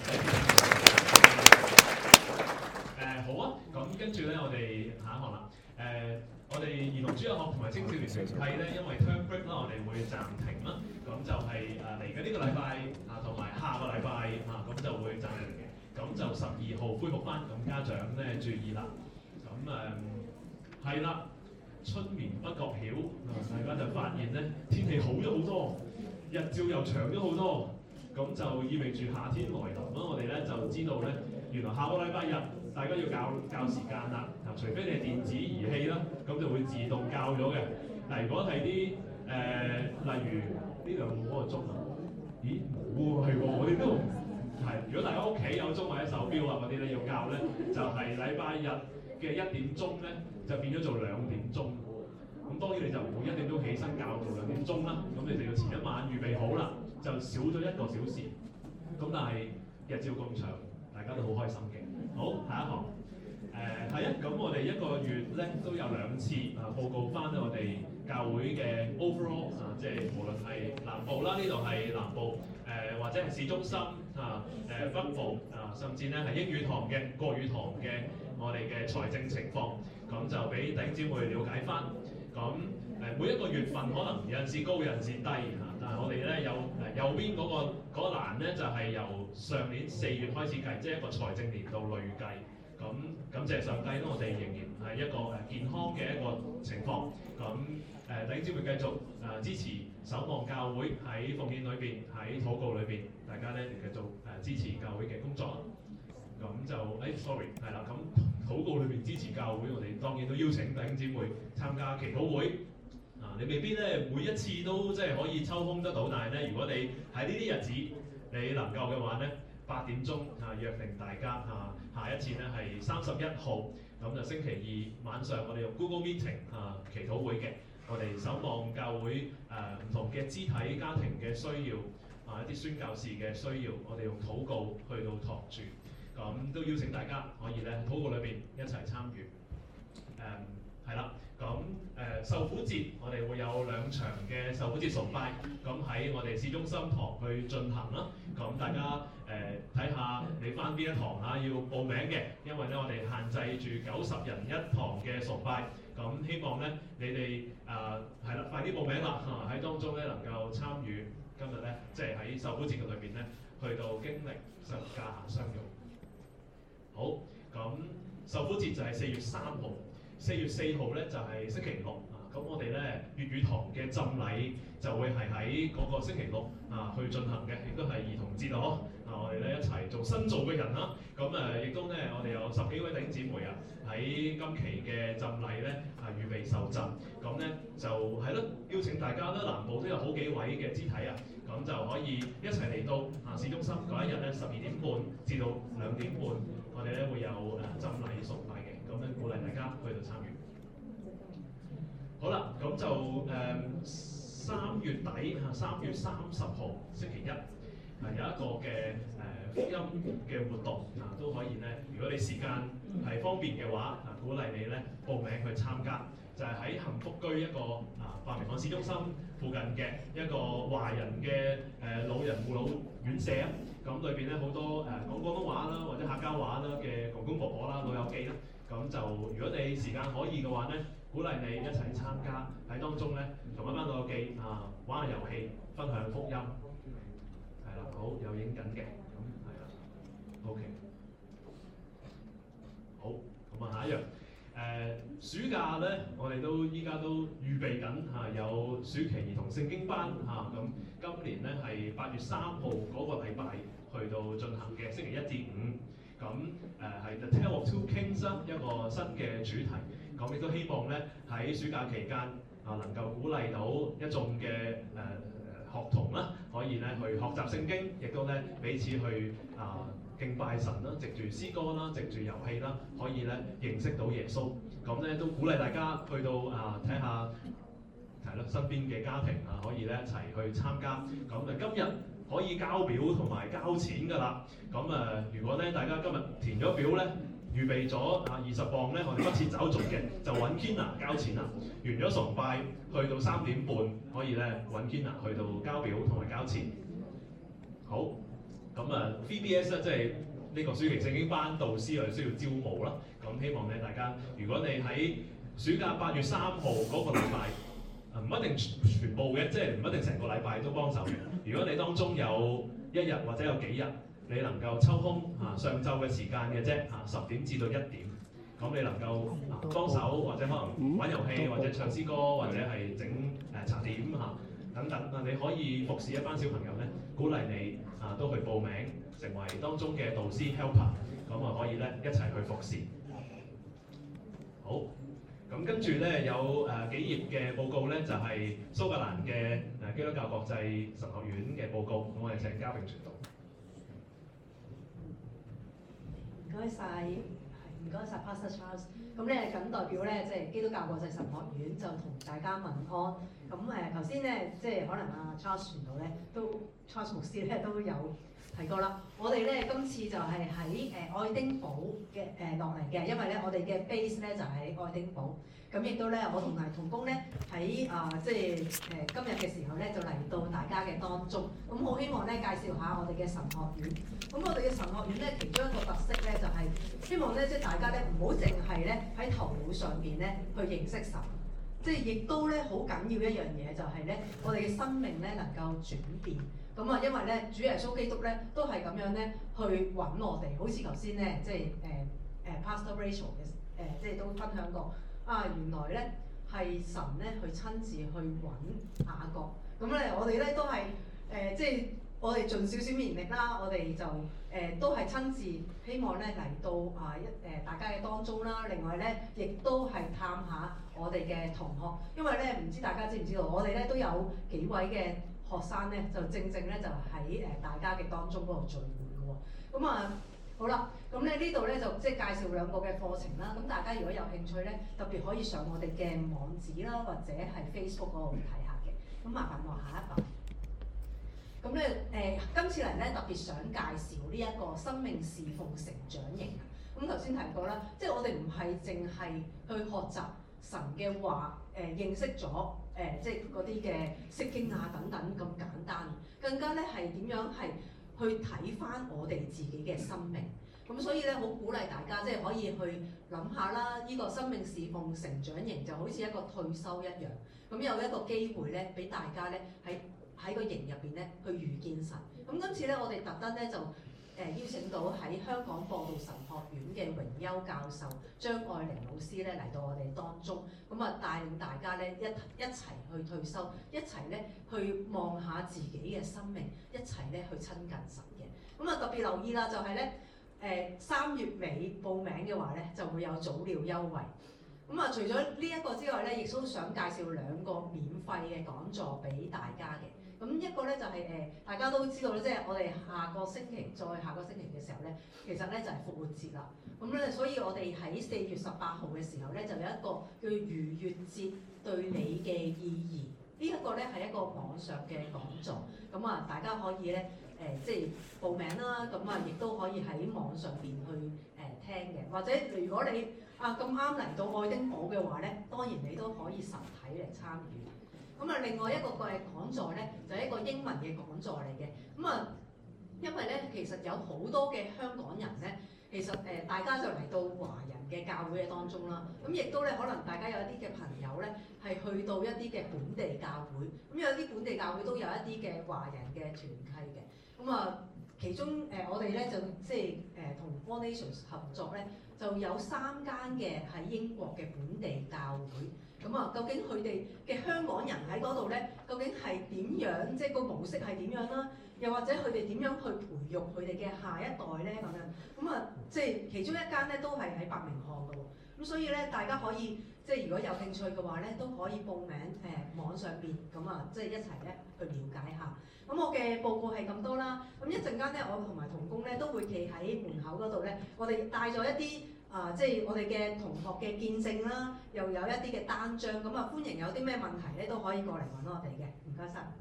好啊，咁跟住咧我哋下一項啦。我哋兒童主日學同埋青少年團契咧，因為 term break 啦，我哋會暫停啦。咁就係嚟緊呢個禮拜同埋下個禮拜咁就會暫停嘅。咁就12號恢復翻，咁家長咧注意啦。咁係啦，春眠不覺曉，大家就發現咧天氣好咗好多，日照又長咗好多，咁就意味住夏天來臨啦。我哋咧就知道咧，原來下個禮拜日大家要校時間啦。除非你係電子儀器啦，咁就會自動校咗嘅。但如果係啲例如呢兩個嗰個鐘啊，咦冇喎，係喎，我哋都係。如果大家屋企有鐘或者手錶啊嗰啲咧要校咧，就係禮拜日嘅1點鐘咧，就變咗做2點鐘。咁當然你就唔會1點鐘起身校到2點鐘啦，咁你就要前一晚預備好啦，就少咗1個小時。咁但係日照咁長，大家都好開心嘅。好，下一行。係啊，咁我哋一個月咧都有2次報告翻我哋教會嘅 overall 即係無論係南部啦，呢度係南部或者係市中心北部甚至咧係英語堂嘅、國語堂嘅我哋嘅財政情況，咁就俾弟兄姊妹了解翻。 每一個月份可能有陣時高有陣時低嚇，但係我哋咧有右邊嗰個欄咧就係由上年4月開始計，即係一個財政年度累計。咁感謝上帝咧，我哋仍然係一個健康嘅一個情況。咁弟兄姊妹繼續支持守望教會喺奉獻裏邊，喺禱告裏邊，大家咧繼續支持教會嘅工作啦。咁就sorry 係啦，咁禱告裏邊支持教會，我哋當然都邀請弟兄姊妹參加祈禱會。你未必咧每一次都即係可以抽空得到，但係咧如果你喺呢啲日子你能夠嘅話咧，8點鐘約定大家下一次咧係31號，咁就星期二晚上我哋用 Google Meeting 祈禱會嘅，我哋守望教會唔同嘅肢體家庭嘅需要一啲宣教士嘅需要，我哋用禱告去到托住，咁都邀請大家可以咧禱告裏邊一齊參與。係啦，咁受苦節我哋會有2場嘅受苦節崇拜，咁喺我哋市中心堂去進行啦。咁大家睇下你返邊一堂要報名嘅，因為咧我哋限制住90人一堂嘅崇拜。咁希望咧你哋係啦，快啲報名啦！喺當中咧能夠參與今日咧，即係喺受苦節嘅裏邊咧，去到經歷十架下相遇。好，咁受苦節就係4月3號。4月4號咧就係星期六咁我哋咧粵語堂嘅浸禮就會係喺嗰個星期六去進行嘅，亦都係兒童節咯。我哋咧一齊做新造嘅人啦。咁亦都咧我哋有10幾位弟兄姊妹喺今期嘅浸禮咧預備受浸。咁咧就係咯，邀請大家啦，南部都有好幾位嘅肢體咁就可以一齊嚟到市中心嗰一日咧12點半至到2點半，我哋咧會有浸禮崇拜嘅。咁樣鼓勵大家去到參與。好啦，咁就3月底3月30號星期一有一個嘅福音嘅活動都可以咧。如果你時間係方便嘅話，鼓勵你咧報名去參加。就係喺幸福居一個白明漢市中心附近嘅一個華人嘅老人護老院舍。咁裏邊咧好多講廣東話啦，或者客家話啦嘅公公婆婆啦、老友記啦。咁就如果你時間可以嘅話咧，鼓勵你一齊參加，喺當中咧同一班老友記玩下遊戲，分享福音，係啦，好有影緊嘅，咁係啦 ，OK， 好，咁下一樣，暑假咧我哋都依家都預備緊有暑期兒童聖經班咁今年咧係8月3號嗰個禮拜去到進行嘅，星期1至5。咁係 The Tale of Two Kings 一個新嘅主題，咁亦都希望咧喺暑假期間能夠鼓勵到一眾嘅學童啦，可以咧去學習聖經，亦都咧彼此去敬拜神啦，藉住詩歌啦，藉住遊戲啦，可以咧認識到耶穌。咁咧都鼓勵大家去到睇下係咯身邊嘅家庭可以咧一齊去參加。咁今日可以交表同埋交錢㗎啦。咁如果咧大家今日填咗表咧，預備咗20磅咧，我哋不設找續嘅，就揾 Kina 交錢啦。完咗崇拜去到3點半，可以咧揾 Kina 去到交表同埋交錢。好，咁VBS 咧即係呢個暑期聖經班導師我哋需要招募啦。咁希望咧大家，如果你喺暑假8月3號嗰個禮拜。唔一定全部嘅，即係唔一定成個禮拜都幫手嘅。如果你當中有1日或者有幾日，你能夠抽空上晝嘅時間嘅啫10點至到1點，咁你能夠幫手或者可能玩遊戲或者唱詩歌或者係整茶點等等你可以服侍一班小朋友咧，鼓勵你都去報名成為當中嘅導師 helper， 咁可以咧一齊去服侍。好。咁跟住咧有幾頁嘅報告咧，就係蘇格蘭嘅基督教國際神學院嘅報告，咁我哋請嘉榮傳道。
唔該晒，唔該晒 Pastor Charles。咁咧謹代表咧即係基督教國際神學院就同大家問安。咁頭先咧即係可能Charles 傳道咧都 Charles 牧師咧都有提過啦。我哋咧今次就係喺愛丁堡嘅落嚟嘅，因為咧我哋嘅 base 咧就喺愛丁堡。咁亦都咧我同埋同工咧喺即係今日嘅時候咧就嚟到大家嘅當中。咁好希望咧介紹下我哋嘅神學院。咁我哋嘅神學院咧其中一個特色咧就係希望咧即係大家咧唔好淨係咧喺頭腦上邊咧去認識神。 即係亦都咧好緊要一樣嘢，就係咧我哋嘅生命咧能夠轉變。咁啊，因為咧主耶穌基督咧都係咁樣咧去揾我哋，好似頭先咧即係Pastor Rachel 嘅即係都分享過啊，原來咧係神咧去親自去揾雅各。咁咧我哋咧都係即係我哋盡少少勉力啦，我哋就都係親自希望咧嚟到大家嘅當中啦。另外咧亦都係探下我哋嘅同學，因為咧唔知大家知唔知道，我哋咧都有幾位嘅學生咧，就正咧就喺大家嘅當中嗰度聚會嘅喎。咁啊好啦，咁咧呢度咧就即係介紹兩個嘅課程啦。咁大家如果有興趣咧，特別可以上我哋嘅網址啦，或者係 Facebook 嗰度睇下嘅。咁麻煩落下一頁。咁咧今次嚟咧特別想介紹呢一個生命侍奉成長營啊。咁頭先提過啦，即係我哋唔係淨係去學習神嘅話，認識咗即係嗰啲嘅釋經啊等等咁簡單，更加咧係點樣係去睇翻我哋自己嘅生命。咁所以咧好鼓勵大家即係可以去諗下啦，呢個生命侍奉成長營就好似一個退休一樣，咁有一個機會咧俾大家咧喺個營入邊咧去遇見神。咁今次咧我哋特登咧就邀請到喺香港播道神學院嘅榮休教授張愛玲老師咧嚟到我哋當中，咁啊帶領大家咧一齊去退休，一齊咧去望下自己嘅生命，一齊咧去親近神嘅。咁啊特別留意啦，就係咧3月尾報名嘅話咧就會有早鳥優惠。咁啊除咗呢一個之外咧，亦都想介紹2個免費嘅講座俾大家嘅。咁一個咧就係大家都知道咧，即係我哋下個星期嘅時候咧，其實咧就係復活節啦。咁咧，所以我哋喺4月18號嘅時候咧，就有一個叫逾越節對你嘅意義。呢一個咧係一個網上嘅講座，咁啊大家可以咧即係報名啦，咁啊亦都可以喺網上邊去聽嘅。或者如果你咁啱嚟到愛丁堡嘅話咧，當然你都可以實體嚟參與。咁啊，另外一個嘅講座咧，就係一個英文嘅講座嚟嘅。咁啊，因為咧，其實有好多嘅香港人咧，其實大家就嚟到華人嘅教會嘅當中啦。咁亦都咧，可能大家有一啲嘅朋友咧，係去到一啲嘅本地教會。咁有啲本地教會都有一啲嘅華人嘅團契嘅。咁啊，其中我哋咧就即係同 Four Nations 合作咧，就有3間嘅喺英國嘅本地教會。咁啊，究竟佢哋嘅香港人喺嗰度咧，究竟係點樣？即係個模式係點樣啦？又或者佢哋點樣去培育佢哋嘅下一代咧？咁樣咁啊，即係其中一間咧都係喺伯明翰嘅喎。咁所以咧，大家可以即係如果有興趣嘅話咧，都可以報名網上邊咁啊，即係一齊咧去了解下。咁我嘅報告係咁多啦。咁一陣間咧，我同埋同工咧都會企喺門口嗰度咧，我哋帶咗一啲。即係我哋嘅同學嘅見證啦，又有一啲嘅單張，咁啊歡迎有啲咩問題咧都可以過嚟揾我哋嘅，唔該晒。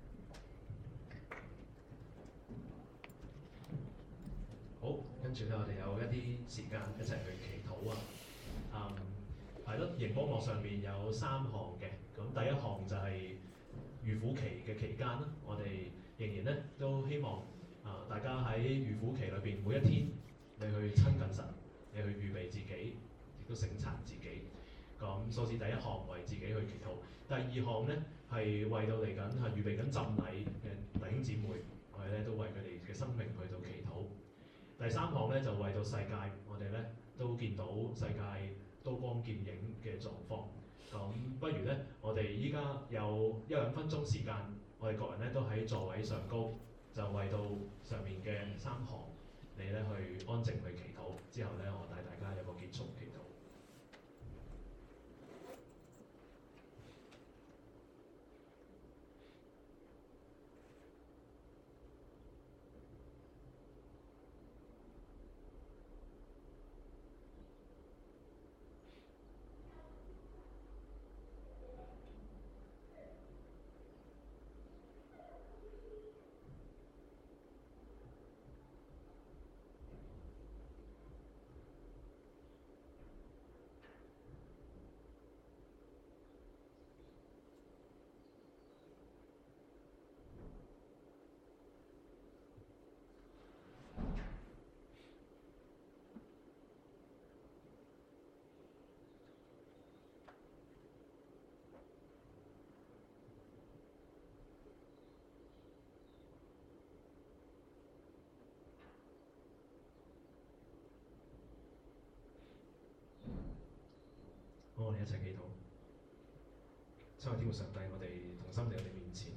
好，跟住咧我哋有一啲時間一齊去祈禱啊。係咯，熒光幕上面有3項嘅，咁第一項就係預苦期嘅期間啦，我哋仍然咧都希望大家喺預苦期裏邊每一天你去親近神。你去預備自己，亦都省察自己。咁所以第一項為自己去祈禱，第二項咧係為到嚟緊係預備緊浸禮嘅弟兄姊妹，我哋咧都為佢哋嘅生命去到祈禱。第三項咧就為到世界，我哋咧都見到世界刀光劍影嘅狀況。咁不如咧，我哋依家有1-2分鐘時間，我哋各人咧都喺座位上高，就為到上面嘅3項，你咧去安靜去祈禱。之後咧，我帶大家有個結束祈禱。 親愛天父上帝，我哋同心嚟到你面前，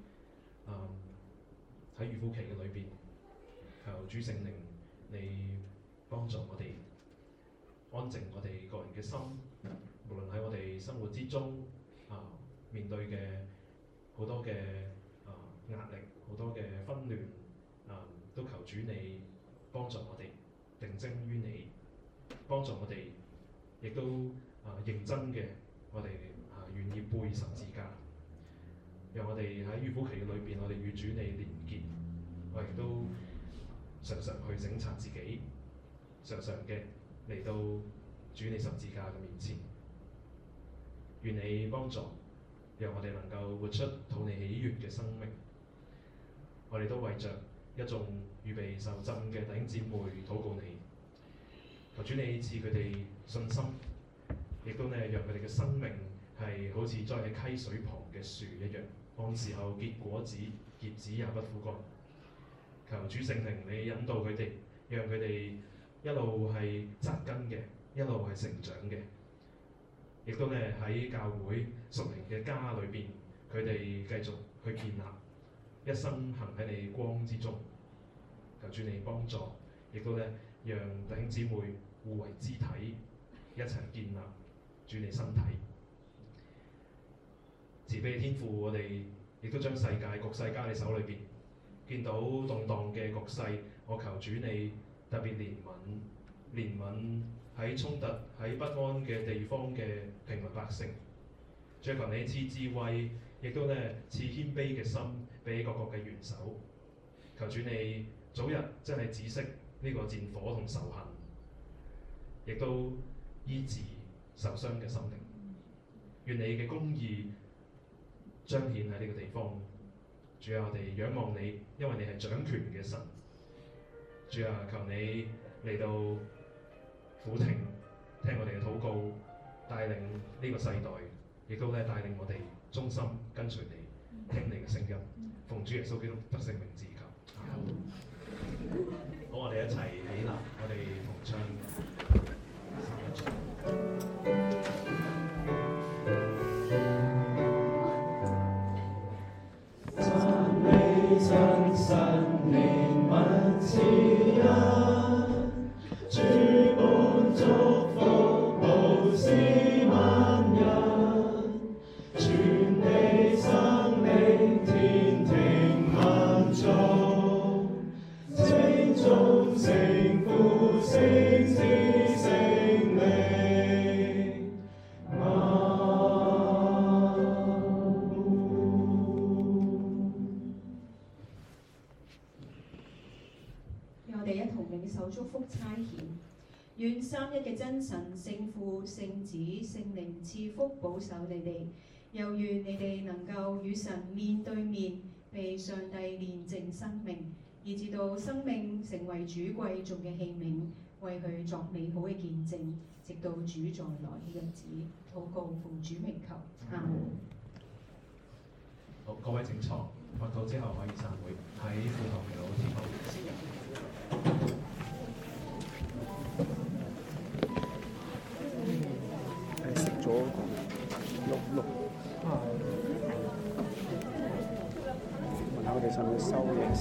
喺預苦期嘅裏邊，求主聖靈你幫助我哋安靜我哋個人嘅心，無論喺我哋生活之中面對嘅好多嘅壓力，好多嘅紛亂，都求主你幫助我哋定睛於你，幫助我哋亦都認真嘅，我哋願意背十字架，讓我哋喺預苦期嘅裏邊，我哋與主你連結，我亦都常常去省察自己，常常嘅嚟到主你十字架嘅面前，願你幫助，讓我哋能夠活出討你喜悅嘅生命。我哋都為着一眾預備受浸嘅弟兄姊妹禱告你，求主你賜佢哋信心，亦都讓佢哋嘅生命係好似栽喺溪水旁嘅樹一樣，按時候結果子，葉子也不枯乾。求主聖靈你引導佢哋，讓佢哋一路係扎根嘅，一路係成長嘅，亦都喺教會屬靈嘅家裏邊，佢哋繼續去建立，一生行喺你光之中。求主你幫助，亦都讓弟兄姊妹互為肢體，一齊建立主你身體。慈悲嘅天父，我哋亦都將世界局勢交你手裏邊，見到動盪嘅局勢，我求主你特別憐憫喺衝突喺不安嘅地方嘅平民百姓。求你賜智慧，亦都賜謙卑嘅心俾各國嘅元首。求主你早日真係止息呢個戰火同仇恨，亦都醫治受傷嘅心靈。願你嘅公義彰顯喺呢個地方。主啊，我哋仰望你，因為你係掌權嘅神。主啊，求你嚟到俯聽我哋嘅禱告，帶領呢個世代，亦都帶領我哋忠心跟隨你，聽你嘅聲音。奉主耶穌基督得勝名字求。好，我哋一齊起立，我哋同唱
讚美真神憐憫慈恩，主本祝福無私萬人，全地生靈天庭萬眾，稱頌聖父聖子聖靈。
讓我哋一同領受祝福差遣，願三一嘅真神聖父、聖子、聖靈賜福保守你哋，又願你哋能夠與神面對面，被上帝煉淨生命，以至到生命成為主貴重嘅器皿，為佢作美好嘅見證，直到主再來嘅日子。禱告奉主名求，阿門。
好，各位請坐，學到之後可以散會，喺副堂嘅老天后。
食咗六問下佢哋使唔使收嘢？